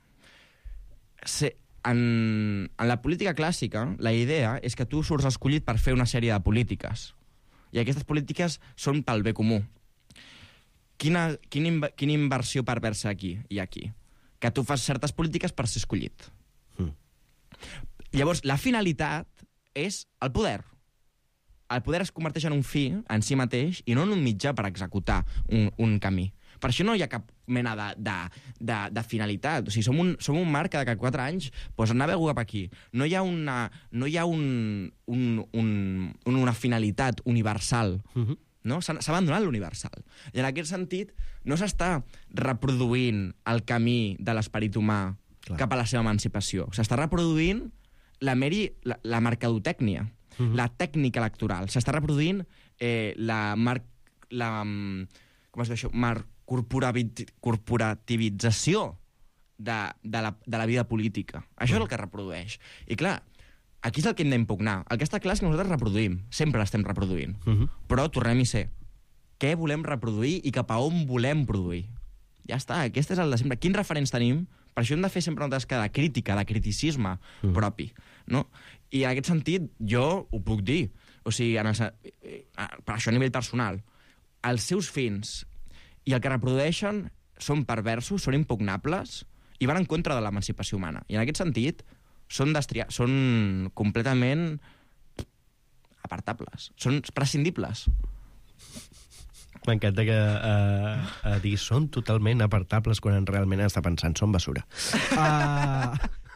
Se, en, en la política clàssica, la idea és que tu surts escollit per fer una sèrie de polítiques. I aquestes polítiques són pel bé comú. Quina, quina, quina inversió perversa aquí i aquí? Que tu fas certes polítiques per ser escollit. Mm. Llavors, la finalitat és el poder. El poder es converteix en un fi en si mateix i no en un mitjà per executar un, un camí. Per això no hi ha cap mena de, de, de, de finalitat. O sigui, som un, som un marc que de cada quatre anys pues, anava cap aquí. No hi ha una, no hi ha un, un, un, una finalitat universal. Mm-hmm. No? S'ha abandonat l'universal. I en aquest sentit no s'està reproduint el camí de l'esperit humà Clar. Cap a la seva emancipació. S'està reproduint la, meri, la, la mercadotècnia, uh -huh. la tècnica electoral. S'està reproduint eh, la, mar, la com es diu això? Mar, corporativització de, de, la, de la vida política. Això uh -huh. és el que reprodueix. I clar, aquí és el que hem d'impugnar. El que està clar és que nosaltres reproduïm, sempre l'estem reproduint. Uh -huh. Però tornem-hi ser. Què volem reproduir i cap a on volem produir? Ja està, aquest és el de sempre. Quins referents tenim? Per això hem de fer sempre nosaltres que de crítica, de criticisme uh -huh. propi, no? I en aquest sentit, jo ho puc dir. O sigui, en el, per això a nivell personal, els seus fins i el que reprodueixen són perversos, són impugnables i van en contra de l'emancipació humana. I en aquest sentit, són, són completament apartables, són prescindibles. M'encanta que uh, uh, diguis són totalment apartables quan realment està pensant són basura. Uh...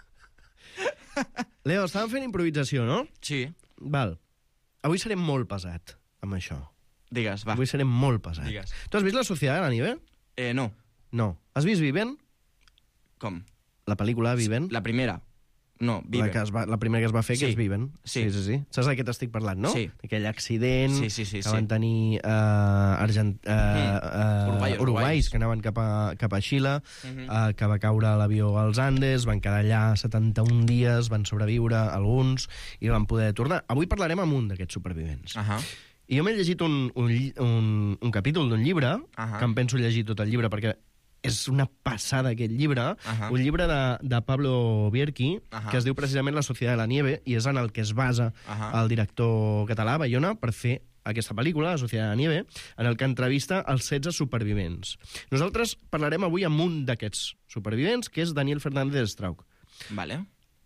Leo, estàvem fent improvisació, no? Sí. Val. Avui serem molt pesat amb això. Digues, va. Avui serem molt pesat. Digues. Tu has vist La Sociedad de la Nieve? Eh, no. No. Has vist Viven? Com? La pel·lícula Viven? La primera. No, Viven. La, que es va, la primera que es va fer, sí. que és Viven. Sí. sí, sí, sí. Saps de què t'estic parlant, no? Sí. Aquell accident sí, sí, sí, que van tenir uh, Argent... Uh, uh, Uruguai, uruguais que anaven cap a, cap a Xile, uh -huh. uh, que va caure a l'avió als Andes, van quedar allà setanta-un dies, van sobreviure alguns i van poder tornar. Avui parlarem amb un d'aquests supervivents. Uh -huh. I jo m'he llegit un, un, un, un capítol d'un llibre, uh -huh. que em penso llegir tot el llibre, perquè és una passada aquest llibre, uh -huh. un llibre de, de Pablo Bierki, uh -huh. que es diu precisament La Sociedad de la Nieve, i és en el que es basa uh -huh. el director català, Bayona, per fer aquesta pel·lícula, La Sociedad de la Nieve, en el que entrevista els setze supervivents. Nosaltres parlarem avui amb un d'aquests supervivents, que és Daniel Fernández Strauch. Vale.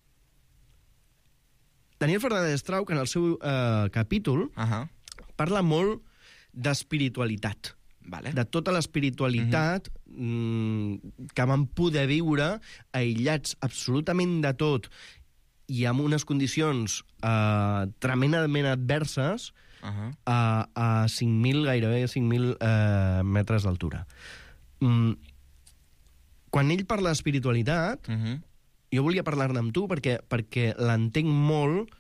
Daniel Fernández Strauch, en el seu eh, capítol, uh -huh. parla molt d'espiritualitat. Vale. De tota l'espiritualitat uh -huh. mm, que van poder viure aïllats absolutament de tot i amb unes condicions eh, tremendament adverses uh -huh. a, a cinc mil, gairebé cinc mil eh, metres d'altura. Mm, quan ell parla d'espiritualitat, uh -huh. jo volia parlar-ne amb tu perquè, perquè l'entenc molt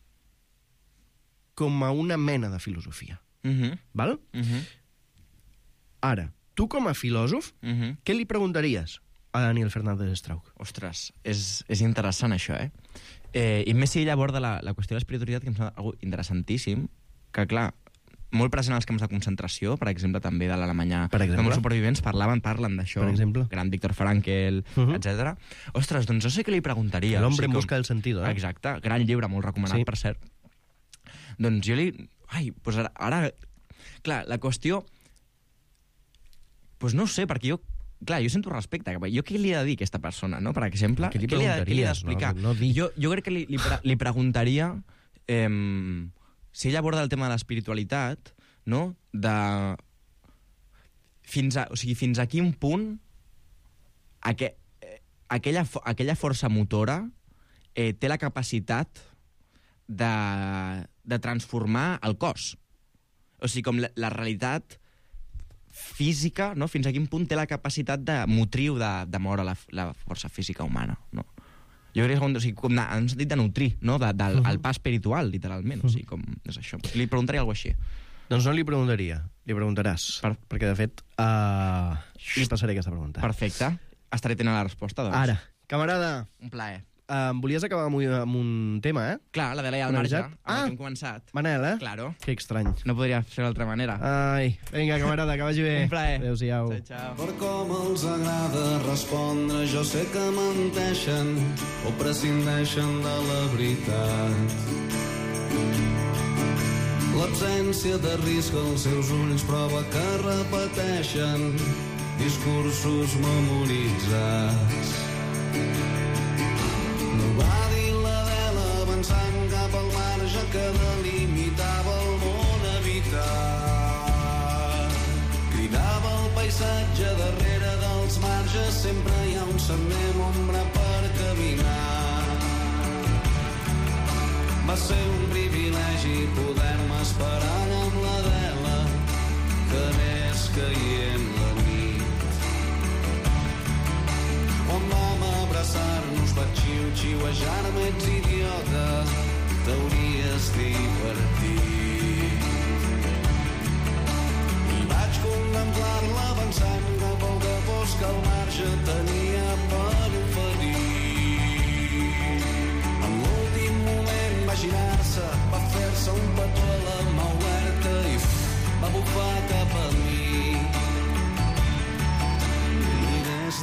com a una mena de filosofia. Uh -huh. Val? Uh -huh. Ara, tu com a filòsof, uh -huh. què li preguntaries a Daniel Fernández Strauch? Ostres, és, és interessant això, eh? eh? I més si ell aborda la, la qüestió de l'espiritualitat, que em sembla algo interessantíssim, que, clar, molt present als camps de concentració, per exemple, també de l'Alemanya, que molts supervivents parlaven, parlen d'això. Per exemple? Gran Viktor Frankl, uh -huh. etcètera. Ostres, doncs jo sé que li preguntaria... L'hombre o sigui, en com... busca del sentido, eh? Exacte, gran llibre, molt recomanat, sí. per cert. Doncs jo li... Ai, doncs ara... ara... Clar, la qüestió... Doncs no ho sé, perquè jo... Clar, jo sento respecte. Jo què li he de dir a aquesta persona, no? Per exemple, què li què li he d'explicar? No, no jo, jo crec que li, li, pre li preguntaria eh, si ell aborda el tema de l'espiritualitat, no? De... Fins a, o sigui, fins a quin punt aqu aquella, aquella força motora eh, té la capacitat de, de transformar el cos. O sigui, com la, la realitat física, no? Fins a quin punt té la capacitat de motriu de, de moure la, la força física humana, no? Jo crec que és, o sigui, com de, en un sentit de nutrir, no? De, del uh -huh. el pas espiritual, literalment. O sigui, com és això. Li preguntaria alguna cosa així. Doncs no li preguntaria, li preguntaràs. Per... Perquè, de fet, uh, li passaré aquesta pregunta. Perfecte. Estaré tenint la resposta, doncs. Ara, camarada. Un plaer. Uh, volies acabar amb, amb un tema, eh? Clar, la de l'E al marge, amb ah, el que hem començat. Manel, eh? Claro. Que estrany. No podria ser d'altra manera. Ai, vinga, camarada, que vagi bé. Un plaer. Adéu-siau. Ciao, ciao. Per com els agrada respondre, jo sé que menteixen o prescindeixen de la veritat. L'absència de risc als seus ulls prova que repeteixen discursos memoritzats. No va dir la vela avançant cap al marge que delimitava el món habitat. Cridava el paisatge darrere dels marges, sempre hi ha un sender amb ombra per caminar. Va ser un privilegi poder-me esperar amb la vela que anés caient la nit. Quan vam abraçar-nos vaig xiu-xiuejar-me, ets idiota, t'hauries divertit. I vaig contemplar-la avançant cap al repòs que al marge tenia per oferir. En l'últim moment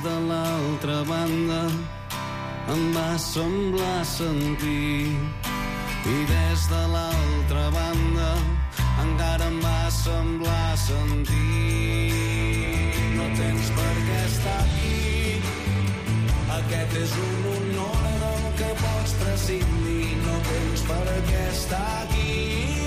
de l'altra banda em va semblar sentir, i des de l'altra banda encara em va semblar sentir. No tens per què estar aquí, aquest és un honor del que pots prescindir. No tens per què estar aquí,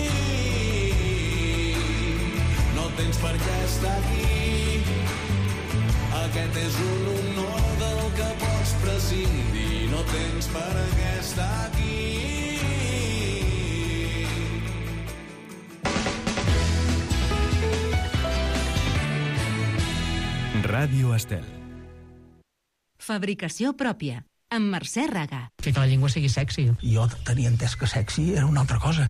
no tens per què estar aquí, aquest és un honor del que pots prescindir. No tens per què estar aquí. Ràdio Estel. Fabricació pròpia, amb Mercè Raga. Fer que la llengua sigui sexy. Jo tenia entès que sexy era una altra cosa.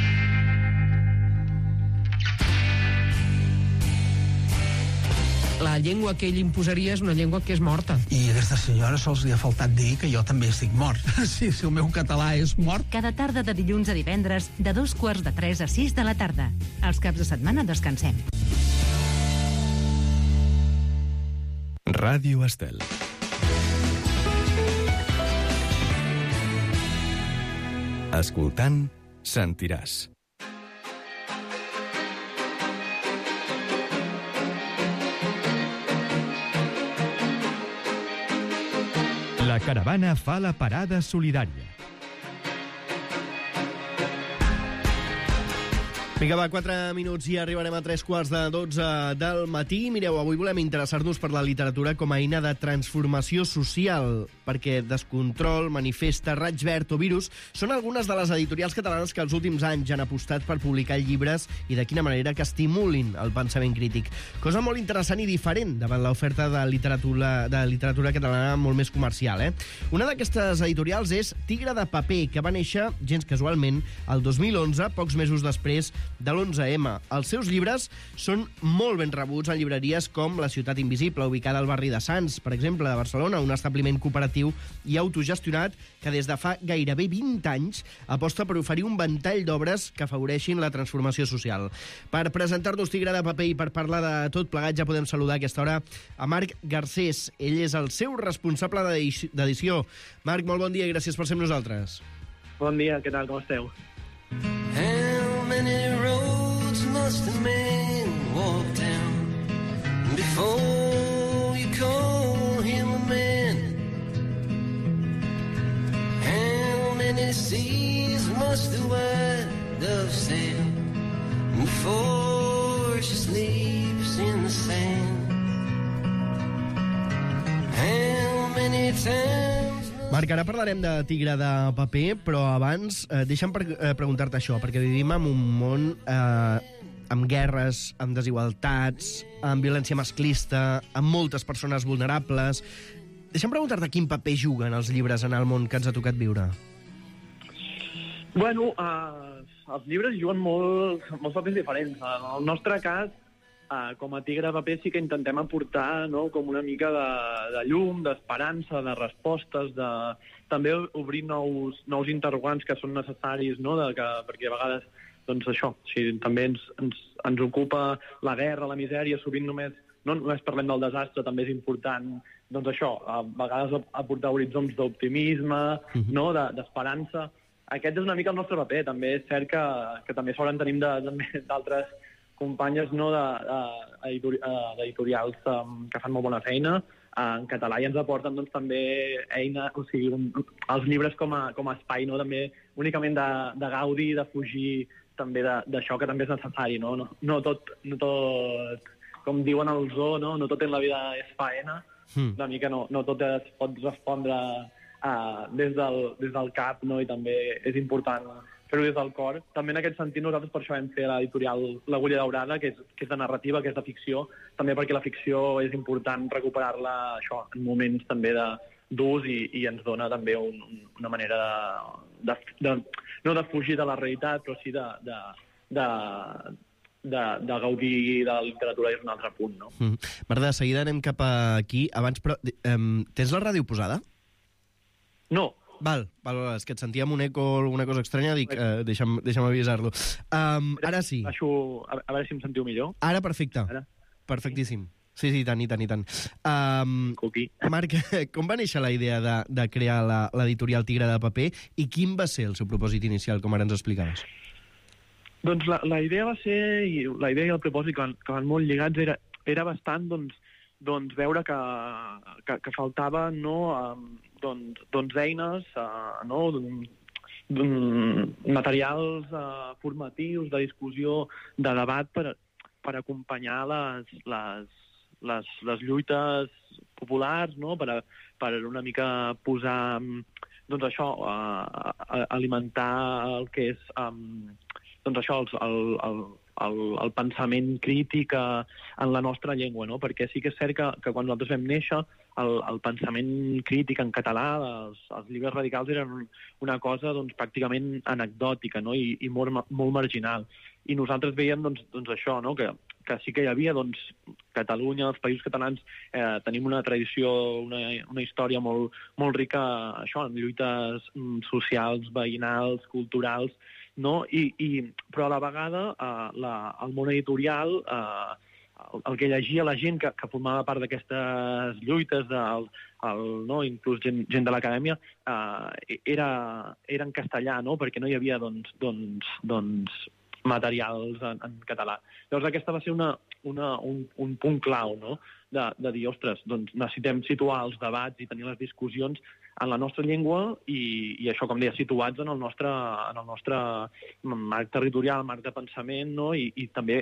La llengua que ell imposaria és una llengua que és morta. I a aquesta senyora sols li ha faltat dir que jo també estic mort. Sí, si el meu català és mort. Cada tarda de dilluns a divendres, de dos quarts de tres a sis de la tarda. Els caps de setmana descansem. Ràdio Estel. Escoltant, sentiràs. La caravana fa la parada solidària. Vinga, va, quatre minuts i arribarem a tres quarts de dotze del matí. Mireu, avui volem interessar-nos per la literatura com a eina de transformació social, perquè Descontrol, Manifesta, Raig Verd o Virus són algunes de les editorials catalanes que els últims anys han apostat per publicar llibres i de quina manera que estimulin el pensament crític. Cosa molt interessant i diferent davant l'oferta de literatura, de literatura catalana molt més comercial, eh? Una d'aquestes editorials és Tigre de Paper, que va néixer, gens casualment, el dos mil onze, pocs mesos després de l'onze eme. Els seus llibres són molt ben rebuts en llibreries com La Ciutat Invisible, ubicada al barri de Sants, per exemple, de Barcelona, un establiment cooperatiu i autogestionat que des de fa gairebé vint anys aposta per oferir un ventall d'obres que afavoreixin la transformació social. Per presentar-nos Tigre de Paper i per parlar de tot plegat ja podem saludar a aquesta hora a Marc Garcés. Ell és el seu responsable d'edició. Marc, molt bon dia i gràcies per ser amb nosaltres. Bon dia, què tal, com esteu? How many roads must a man walk down before you call him a man? How many seas must the white dove sail before she sleeps in the sand? How many times... Marc, ara parlarem de Tigre de Paper, però abans eh, deixa'm per, eh, preguntar-te això, perquè vivim en un món eh, amb guerres, amb desigualtats, amb violència masclista, amb moltes persones vulnerables. Deixa'm preguntar-te quin paper juguen els llibres en el món que ens ha tocat viure. Bueno, uh, els llibres juguen molt, molts papers diferents. En el nostre cas, Uh, com a Tigre de Paper sí que intentem aportar, no, com una mica de, de llum, d'esperança, de respostes, de també obrir nous, nous interrogants que són necessaris, no, de que, perquè a vegades doncs això, si també ens, ens, ens ocupa la guerra, la misèria, sovint només, no només parlem del desastre, també és important doncs això, a vegades aportar horitzons d'optimisme, uh-huh. no, de, d'esperança. Aquest és una mica el nostre paper, també és cert que, que també solen tenim d'altres companyes, no, d'editorials de, de, um, que fan molt bona feina en català i ens aporten doncs, també eina, o sigui, un, els llibres com a, com a espai, no, també únicament de, de gaudi, de fugir també d'això que també és necessari, no? No, no, tot, no tot, com diuen al zoo, no, no tot en la vida és faena, mm. una mica no, no tot es pot respondre uh, des, del, des del cap, no, i també és important fer-ho des del cor. També en aquest sentit nosaltres per això vam fer l'editorial L'Agulla Daurada, que és, que és de narrativa, que és de ficció, també perquè la ficció és important recuperar-la això en moments també de d'ús i, i ens dona també un, una manera de, de, de, no de fugir de la realitat, però sí de, de, de, de, de gaudir de la literatura és un altre punt, no? Mm. Marc, de seguida anem cap aquí. Abans, però, um, tens la ràdio posada? No. Val, val, val, és que et sentia amb un eco o alguna cosa estranya, dic, eh, deixa'm, deixa'm avisar-lo. Um, ara sí. Baixo, a, a veure si em sentiu millor. Ara perfecte, ara. Perfectíssim. Sí, sí, i tant, i tant, i tant. Um, Marc, com va néixer la idea de, de crear l'editorial Tigre de Paper i quin va ser el seu propòsit inicial, com ara ens explicaves? Doncs la, la idea va ser, i la idea i el propòsit que van, que van molt lligats, era, era bastant doncs, doncs veure que, que, que faltava no, um, doncs, doncs eines, uh, no, materials uh, formatius, de discussió, de debat per, per acompanyar les, les, les, les lluites populars, no? per, a, per una mica posar, doncs això, uh, alimentar el que és, um, doncs això, el, el, el, el pensament crític uh, en la nostra llengua, no? Perquè sí que és cert que, que quan nosaltres vam néixer, el, el pensament crític en català, els, els llibres radicals eren una cosa doncs, pràcticament anecdòtica, no? I, i molt, molt marginal. I nosaltres veiem doncs, doncs això, no? que, que sí que hi havia doncs, Catalunya, els països catalans, eh, tenim una tradició, una, una història molt, molt rica això, en lluites mm, socials, veïnals, culturals, no? I, i, però a la vegada eh, la, el món editorial, eh, el, el que llegia la gent que, que formava part d'aquestes lluites, del, el, no? inclús gent, gent de l'acadèmia, eh, era, era en castellà, no? Perquè no hi havia doncs, doncs, doncs, materials en, en català. Llavors aquesta va ser una, una, un, un punt clau, no? de, de dir, ostres, doncs necessitem situar els debats i tenir les discussions en la nostra llengua i, i això, com deia, situats en el nostre, en el nostre marc territorial, marc de pensament, no? I, i també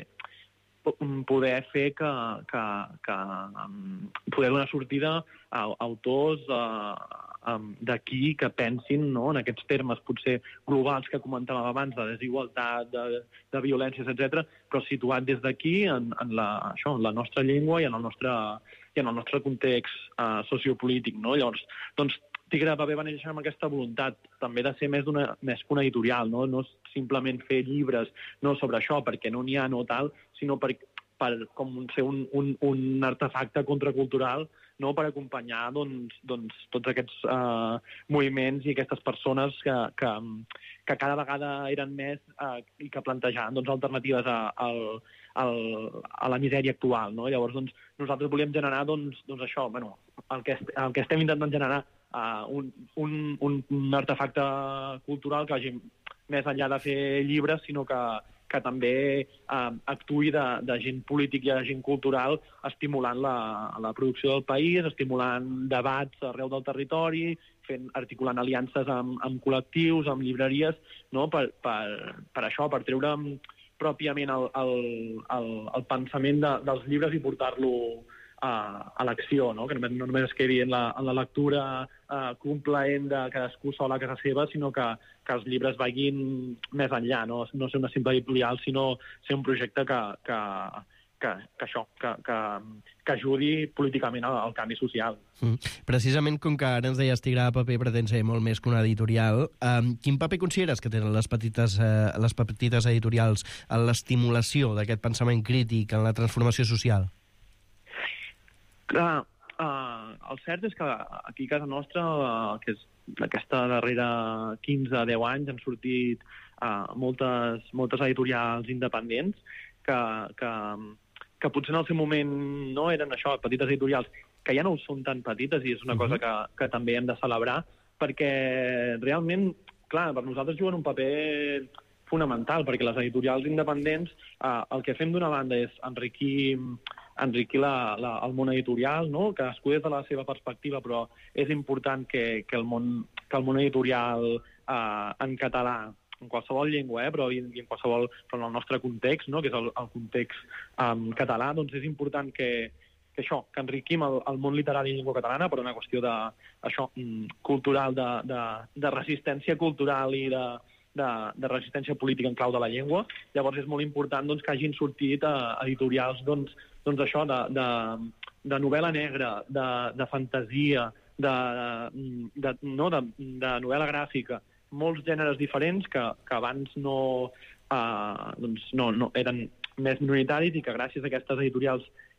poder fer que, que, que um, poder donar sortida a, a autors uh, um, d'aquí que pensin, no? En aquests termes potser globals que comentàvem abans, de desigualtat, de, de violències, etcètera, però situat des d'aquí en, en, la, això, en la nostra llengua i en el nostre, i en el nostre context uh, sociopolític, no? Llavors, doncs, Tigre de Paper va néixer amb aquesta voluntat també de ser més, d'una, més que una editorial, no? No simplement fer llibres no sobre això, perquè no n'hi ha, no tal, sinó per, per com ser un, un, un artefacte contracultural, no? Per acompanyar doncs, doncs, tots aquests uh, moviments i aquestes persones que, que, que cada vegada eren més uh, i que plantejaven doncs, alternatives a, a, a, a la misèria actual. No? Llavors, doncs, nosaltres volíem generar doncs, doncs això, bueno, el, que, el que estem intentant generar, Uh, un, un, un, un artefacte cultural que hagi més enllà de fer llibres, sinó que, que també uh, actuï de, de gent polític i de gent cultural, estimulant la, la producció del país, estimulant debats arreu del territori, fent, articulant aliances amb, amb col·lectius, amb llibreries, no? per, per, per això, per treure pròpiament el, el, el, el pensament de, dels llibres i portar-lo a, a l'acció, no? Que no només es quedi en la, en la lectura uh, complaent de cadascú sol a casa seva, sinó que, que els llibres vagin més enllà, no, no ser una simple editorial, sinó ser un projecte que, que, que, que això, que, que, que ajudi políticament al, al canvi social. Mm. Precisament com que ara ens deies Tigre de Paper pretén ser molt més que una editorial, um, quin paper consideres que tenen les petites, uh, les petites editorials en l'estimulació d'aquest pensament crític, en la transformació social? Clar, uh, el cert és que aquí a casa nostra, uh, que és aquesta darrera quinze a deu anys, han sortit uh, moltes, moltes editorials independents que, que, que potser en el seu moment no eren això, petites editorials, que ja no són tan petites i és una uh-huh. cosa que, que també hem de celebrar, perquè realment, clar, per nosaltres juguen un paper fonamental, perquè les editorials independents uh, el que fem d'una banda és enriquir enriquir la, la, el món editorial, no? Cadascú des de la seva perspectiva, però és important que, que, el, món, que el món editorial eh, en català, en qualsevol llengua, eh, però i, i en qualsevol, però en el nostre context, no? Que és el, el context um, català, doncs és important que, que això, que enriquim el, el món literari i llengua catalana per una qüestió de, això, cultural, de, de, de resistència cultural i de, de, de resistència política en clau de la llengua. Llavors és molt important doncs, que hagin sortit uh, editorials doncs, doncs això, de, de, de novel·la negra, de, de fantasia, de, de, no, de, de novel·la gràfica, molts gèneres diferents que, que abans no, uh, doncs no, no eren més minoritaris i que gràcies a aquestes editorials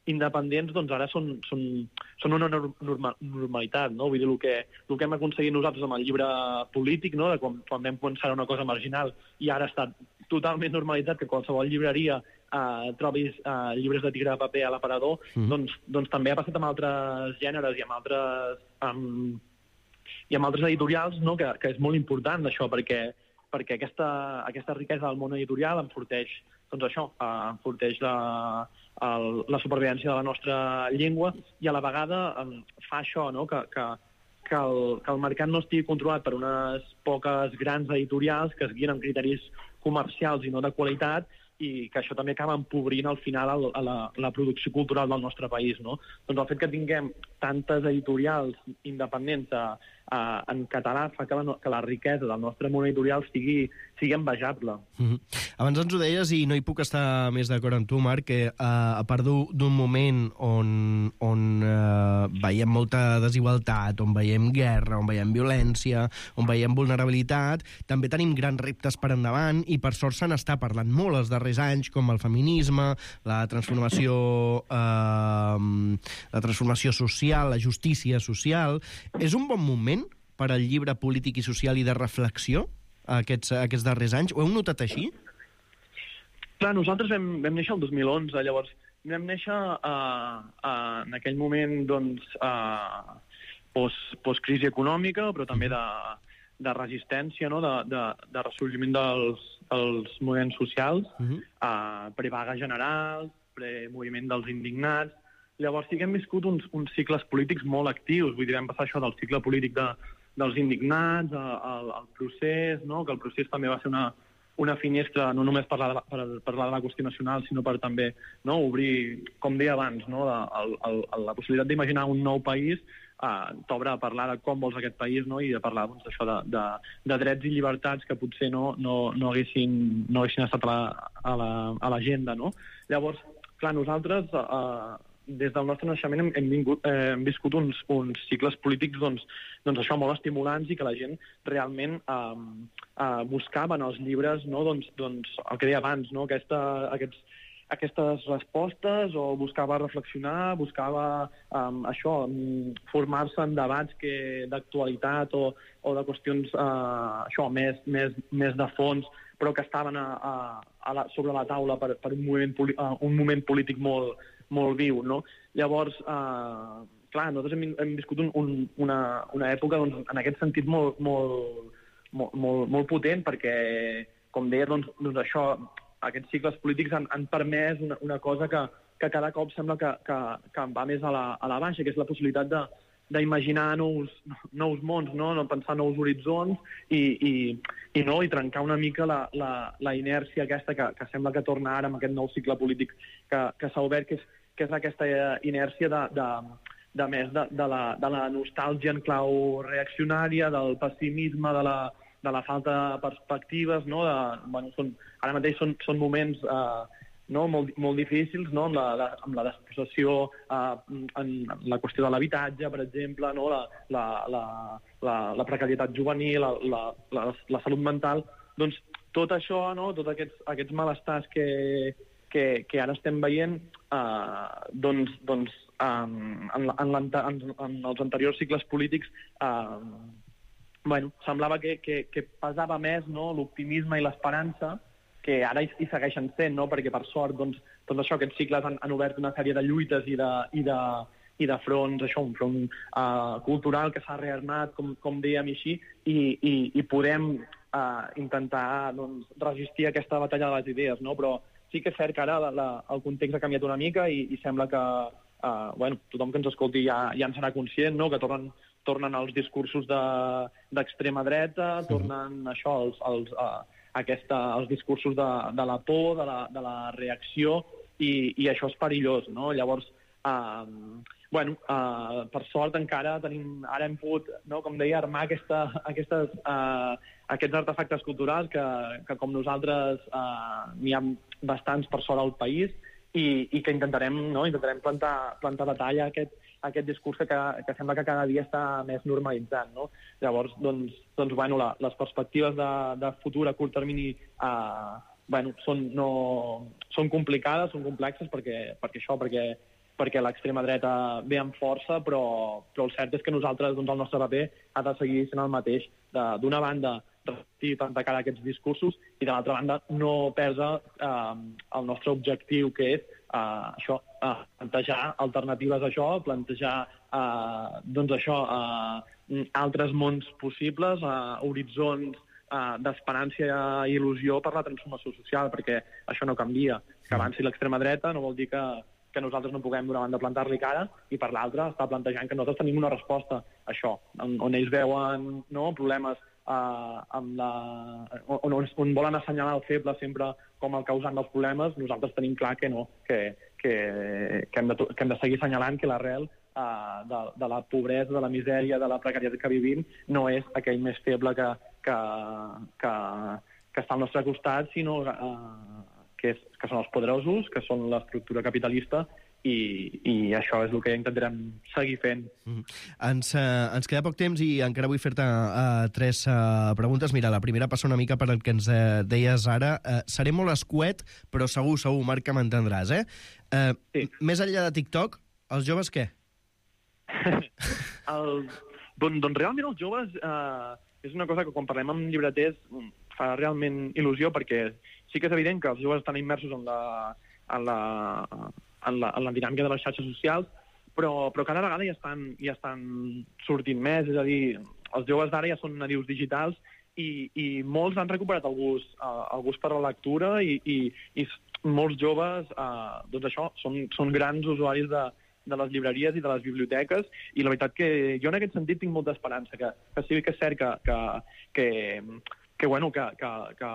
independents, doncs ara són, són, són una norma, normalitat, no? Vull dir, el que, el que hem aconseguit nosaltres amb el llibre polític, no? De quan, quan vam pensar una cosa marginal i ara està totalment normalitzat que qualsevol llibreria eh, trobis eh, llibres de tigre de paper a l'aparador, mm. doncs, doncs també ha passat amb altres gèneres i amb altres, amb, i amb altres editorials, no? que, que és molt important això, perquè perquè aquesta, aquesta riquesa del món editorial enforteix, doncs això, eh, enforteix la, el, la supervivència de la nostra llengua i a la vegada eh, fa això, no? que, que, que, el, que el mercat no estigui controlat per unes poques grans editorials que es guien amb criteris comercials i no de qualitat, i que això també acaba empobrint al final el, a la, la producció cultural del nostre país, no? Doncs el fet que tinguem tantes editorials independents a, a, en català fa que la, que la riquesa del nostre món editorial sigui, sigui envejable. Mm-hmm. Abans ens ho deies i no hi puc estar més d'acord amb tu, Marc, que uh, a part d'un moment on, on uh, veiem molta desigualtat, on veiem guerra, on veiem violència, on veiem vulnerabilitat, també tenim grans reptes per endavant i per sort se n'està parlant molt els darrers anys, com el feminisme, la transformació, eh, la transformació social, la justícia social. És un bon moment per al llibre polític i social i de reflexió aquests, aquests darrers anys? Ho heu notat així? Clar, nosaltres vam, vam néixer el dos mil onze, llavors vam néixer uh, uh, en aquell moment doncs, uh, post, post-crisi econòmica, però també de, de resistència, no? de, de, de ressorgiment dels, dels moviments socials, uh-huh. uh, prevaga general, premoviment dels indignats. Llavors sí que hem viscut uns, uns cicles polítics molt actius, vull dir, vam passar això del cicle polític de, dels indignats, al, al procés, no? Que el procés també va ser una, una finestra no només per, la, per parlar de la qüestió nacional, sinó per també, no? Obrir, com deia abans, no? de, el, el, la possibilitat d'imaginar un nou país. Uh, t'obre a parlar de com vols aquest país, no? I de parlar doncs, això de, de, de drets i llibertats que potser no, no, no, haguessin, no haguessin estat a l'agenda. No? Llavors, clar, nosaltres, uh, des del nostre naixement, hem, hem, vingut, eh, hem viscut uns, uns cicles polítics doncs, doncs això molt estimulants i que la gent realment uh, uh, buscava en els llibres, no? doncs, doncs, el que deia abans, no? Aquesta, aquests aquestes respostes o buscava reflexionar, buscava um, això, um, formar-se en debats d'actualitat o, o de qüestions uh, això, més, més, més de fons, però que estaven a, a, a la, sobre la taula per, per un, moment, uh, un moment polític molt, molt viu. No? Llavors, uh, clar, nosaltres hem, hem viscut un, un, una, una època doncs, en aquest sentit molt, molt, molt, molt, molt potent, perquè, com deia, doncs, doncs això, aquests cicles polítics han, han permès una, una cosa que, que cada cop sembla que, que, que va més a la, a la baixa, que és la possibilitat de, d'imaginar nous, nous mons, no? No pensar nous horitzons i, i, i, no? I trencar una mica la, la, la inèrcia aquesta que, que sembla que torna ara amb aquest nou cicle polític que, que s'ha obert, que és, que és aquesta inèrcia de, de, de més de, de, la, de la nostàlgia en clau reaccionària, del pessimisme, de la, de la falta de perspectives, no? De, bueno, són, ara mateix són, són moments eh, no? molt, molt difícils, no? amb, la, la, amb la despossessió, eh, en la qüestió de l'habitatge, per exemple, no? la, la, la, la, la precarietat juvenil, la, la, la, la salut mental. Doncs tot això, no? Tots aquests, aquests malestars que, que, que ara estem veient, eh, doncs, doncs eh, en, en, en, en els anteriors cicles polítics eh, bueno, semblava que, que, que pesava més, no? L'optimisme i l'esperança, que ara hi, hi segueixen sent, no? Perquè per sort doncs, doncs això, aquests cicles han, han obert una sèrie de lluites i de, i de, i de fronts, això, un front uh, cultural que s'ha rearmat, com, com dèiem així, i, i, i podem uh, intentar doncs, resistir aquesta batalla de les idees, no? Però sí que és cert que ara la, la, el context ha canviat una mica i, i sembla que uh, bueno, tothom que ens escolti ja, ja en serà conscient, no? Que tornen tornen els discursos d'extrema de, dreta, sí. Tornen això, els, els, uh, aquesta, els discursos de, de la por, de la, de la reacció, i, i això és perillós, no? Llavors, uh, bueno, uh, per sort encara tenim, ara hem pogut, no, com deia, armar aquesta, aquestes, uh, aquests artefactes culturals que, que com nosaltres uh, n'hi ha bastants per sort al país, i, i que intentarem, no, intentarem plantar, plantar batalla a aquest, aquest discurs que, que sembla que cada dia està més normalitzant, no? Llavors, doncs, doncs bueno, la, les perspectives de, de futur a curt termini eh, bueno, són, no, són complicades, són complexes, perquè, perquè això, perquè perquè l'extrema dreta ve amb força, però, però el cert és que nosaltres, doncs, el nostre paper ha de seguir sent el mateix. D'una banda, resistir tant de cara a aquests discursos, i de l'altra banda, no perdre eh, el nostre objectiu, que és eh, això, eh, plantejar alternatives a això, plantejar eh, doncs això, eh, altres mons possibles, eh, horitzons eh, d'esperança i il·lusió per la transformació social, perquè això no canvia. Que avanci l'extrema dreta no vol dir que, que nosaltres no puguem d'una banda plantar-li cara, i per l'altra està plantejant que nosaltres tenim una resposta a això, on, on ells veuen, no, problemes Uh, amb la... on, on volen assenyalar el feble sempre com el causant dels problemes. Nosaltres tenim clar que no, que, que, que, hem, de, que hem de seguir assenyalant que l'arrel uh, de, de la pobresa, de la misèria, de la precarietat que vivim no és aquell més feble que, que, que, que està al nostre costat, sinó uh, que, és, que són els poderosos, que són l'estructura capitalista, I, i això és el que intentarem seguir fent. Mm. Ens, uh, ens queda poc temps i encara vull fer-te uh, tres uh, preguntes. Mira, la primera passa una mica per el que ens uh, deies ara. Uh, seré molt escuet, però segur, segur, Marc, que m'entendràs, eh? Uh, sí. Més enllà de TikTok, els joves què? el, doncs, doncs realment els joves uh, és una cosa que quan parlem amb llibreters fa realment il·lusió, perquè sí que és evident que els joves estan immersos en la... En la En la, en la dinàmica de les xarxes socials, però, però cada vegada ja estan, ja estan sortint més, és a dir, els joves d'ara ja són nadius digitals i, i molts han recuperat el gust, uh, el gust per la lectura i, i, i molts joves, uh, doncs això, són, són grans usuaris de, de les llibreries i de les biblioteques, i la veritat que jo en aquest sentit tinc molta esperança, que, que sí que és cert que, que, que, que, bueno, que, que, que,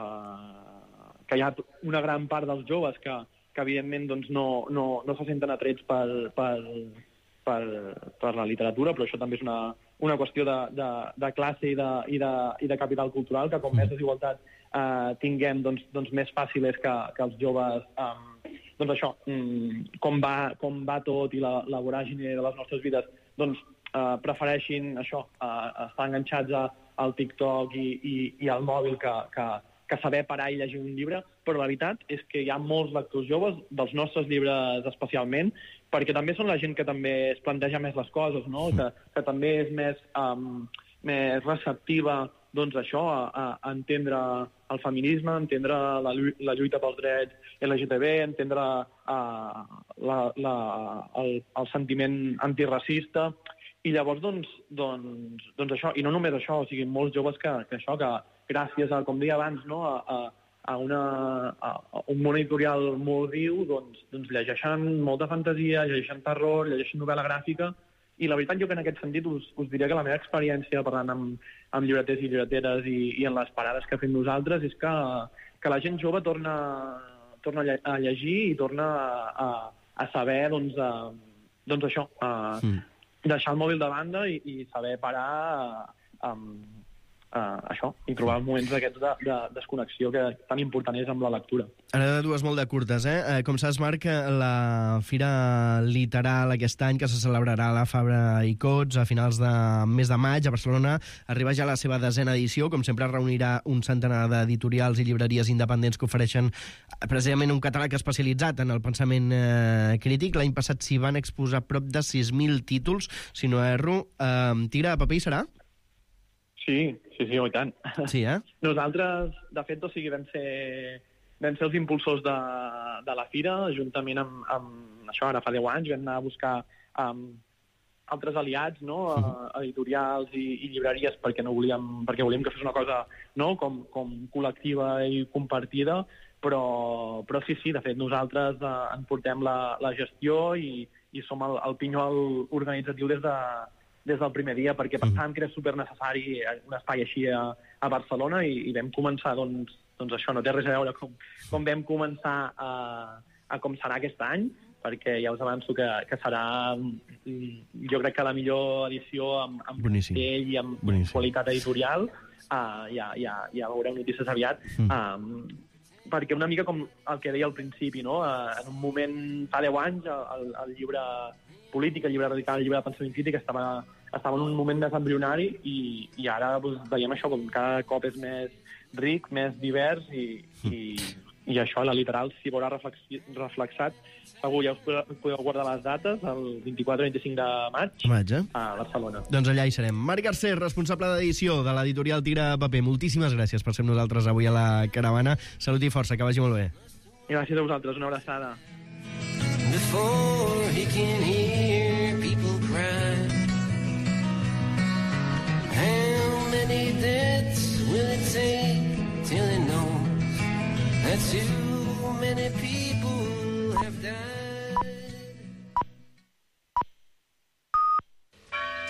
que hi ha una gran part dels joves que que evidentment doncs, no, no, no se senten atrets per, per, per, per la literatura, però això també és una, una qüestió de, de, de classe i de, i, de, i de capital cultural, que com més desigualtat eh, tinguem, doncs, doncs més fàcil és que, que els joves, eh, doncs això, mm, com, va, com va tot i la, la voràgine de les nostres vides, doncs eh, prefereixin això, eh, estar enganxats a, al TikTok i, i, i al mòbil que, que que saber parar i llegir un llibre, però la veritat és que hi ha molts lectors joves, dels nostres llibres especialment, perquè també són la gent que també es planteja més les coses, no? que, que també és més, um, més receptiva doncs això, a, a entendre el feminisme, entendre la, la lluita pels drets L G T B, entendre uh, la, la, el, el sentiment antiracista, i llavors, doncs, doncs, doncs això, i no només això, o sigui, molts joves que, que això, que gràcies a, com deia abans, no, a, a, una, a, a un món editorial molt viu, doncs, doncs llegeixen molta fantasia, llegeixen terror, llegeixen novel·la gràfica, i la veritat jo que en aquest sentit us, us diria que la meva experiència parlant amb, amb llibreters i llibreteres i, i en les parades que fem nosaltres és que, que la gent jove torna, torna a llegir i torna a, a saber, doncs, a, doncs això, a, sí. deixar el mòbil de banda i, i saber parar amb Uh, això, i trobar moments d'aquests de, de desconnexió que tan important és amb la lectura. Ara dues molt de curtes, eh? Com saps, Marc, la Fira Literal aquest any, que se celebrarà a la Fabra i Cots a finals de mes de maig a Barcelona, arriba ja a la seva desena edició. Com sempre, reunirà un centenar d'editorials i llibreries independents que ofereixen precisament un catàleg especialitzat en el pensament eh, crític. L'any passat s'hi van exposar prop de sis mil títols, si no erro. Eh, Tigre de paper hi serà? Sí, sí, sí, oh, i tant. Sí, eh? Nosaltres, de fet, o sigui, vam ser, vam ser els impulsors de, de la fira, juntament amb, amb això, ara fa deu anys, vam anar a buscar um, altres aliats, no?, uh, editorials i, i llibreries, perquè no volíem, perquè volíem que fos una cosa, no?, com, com col·lectiva i compartida, però, però sí, sí, de fet, nosaltres uh, en portem la, la gestió i, i som el, el pinyol organitzatiu des de des del primer dia, perquè pensàvem que era supernecessari un espai així a, a Barcelona i, i vam començar, doncs, doncs això, no té res a veure com, com vam començar a, a com serà aquest any, perquè ja us avanço que, que serà, jo crec que la millor edició amb, amb cartell i amb Boníssim. Qualitat editorial, uh, ja, ja, ja veureu notícies aviat, mm. um, perquè una mica com el que deia al principi, no? Uh, en un moment, fa deu anys, el, el llibre polític, el llibre radical, el llibre de pensament crític estava, estava en un moment més embrionari i, i ara doncs, veiem això com cada cop és més ric, més divers i, i i això, la literal, s'hi veurà reflexat. Segur, ja us podeu guardar les dates, el vint-i-quatre i vint-i-cinc de maig, maig eh? a Barcelona. Doncs allà hi serem. Marc Garcés, responsable d'edició de l'editorial Tigre Paper, moltíssimes gràcies per ser amb nosaltres avui a la Caravana. Salut i força, que vagi molt bé. I gràcies a vosaltres, una abraçada. Before he can hear people cry, how many deaths will it take till he knows that too many people have died?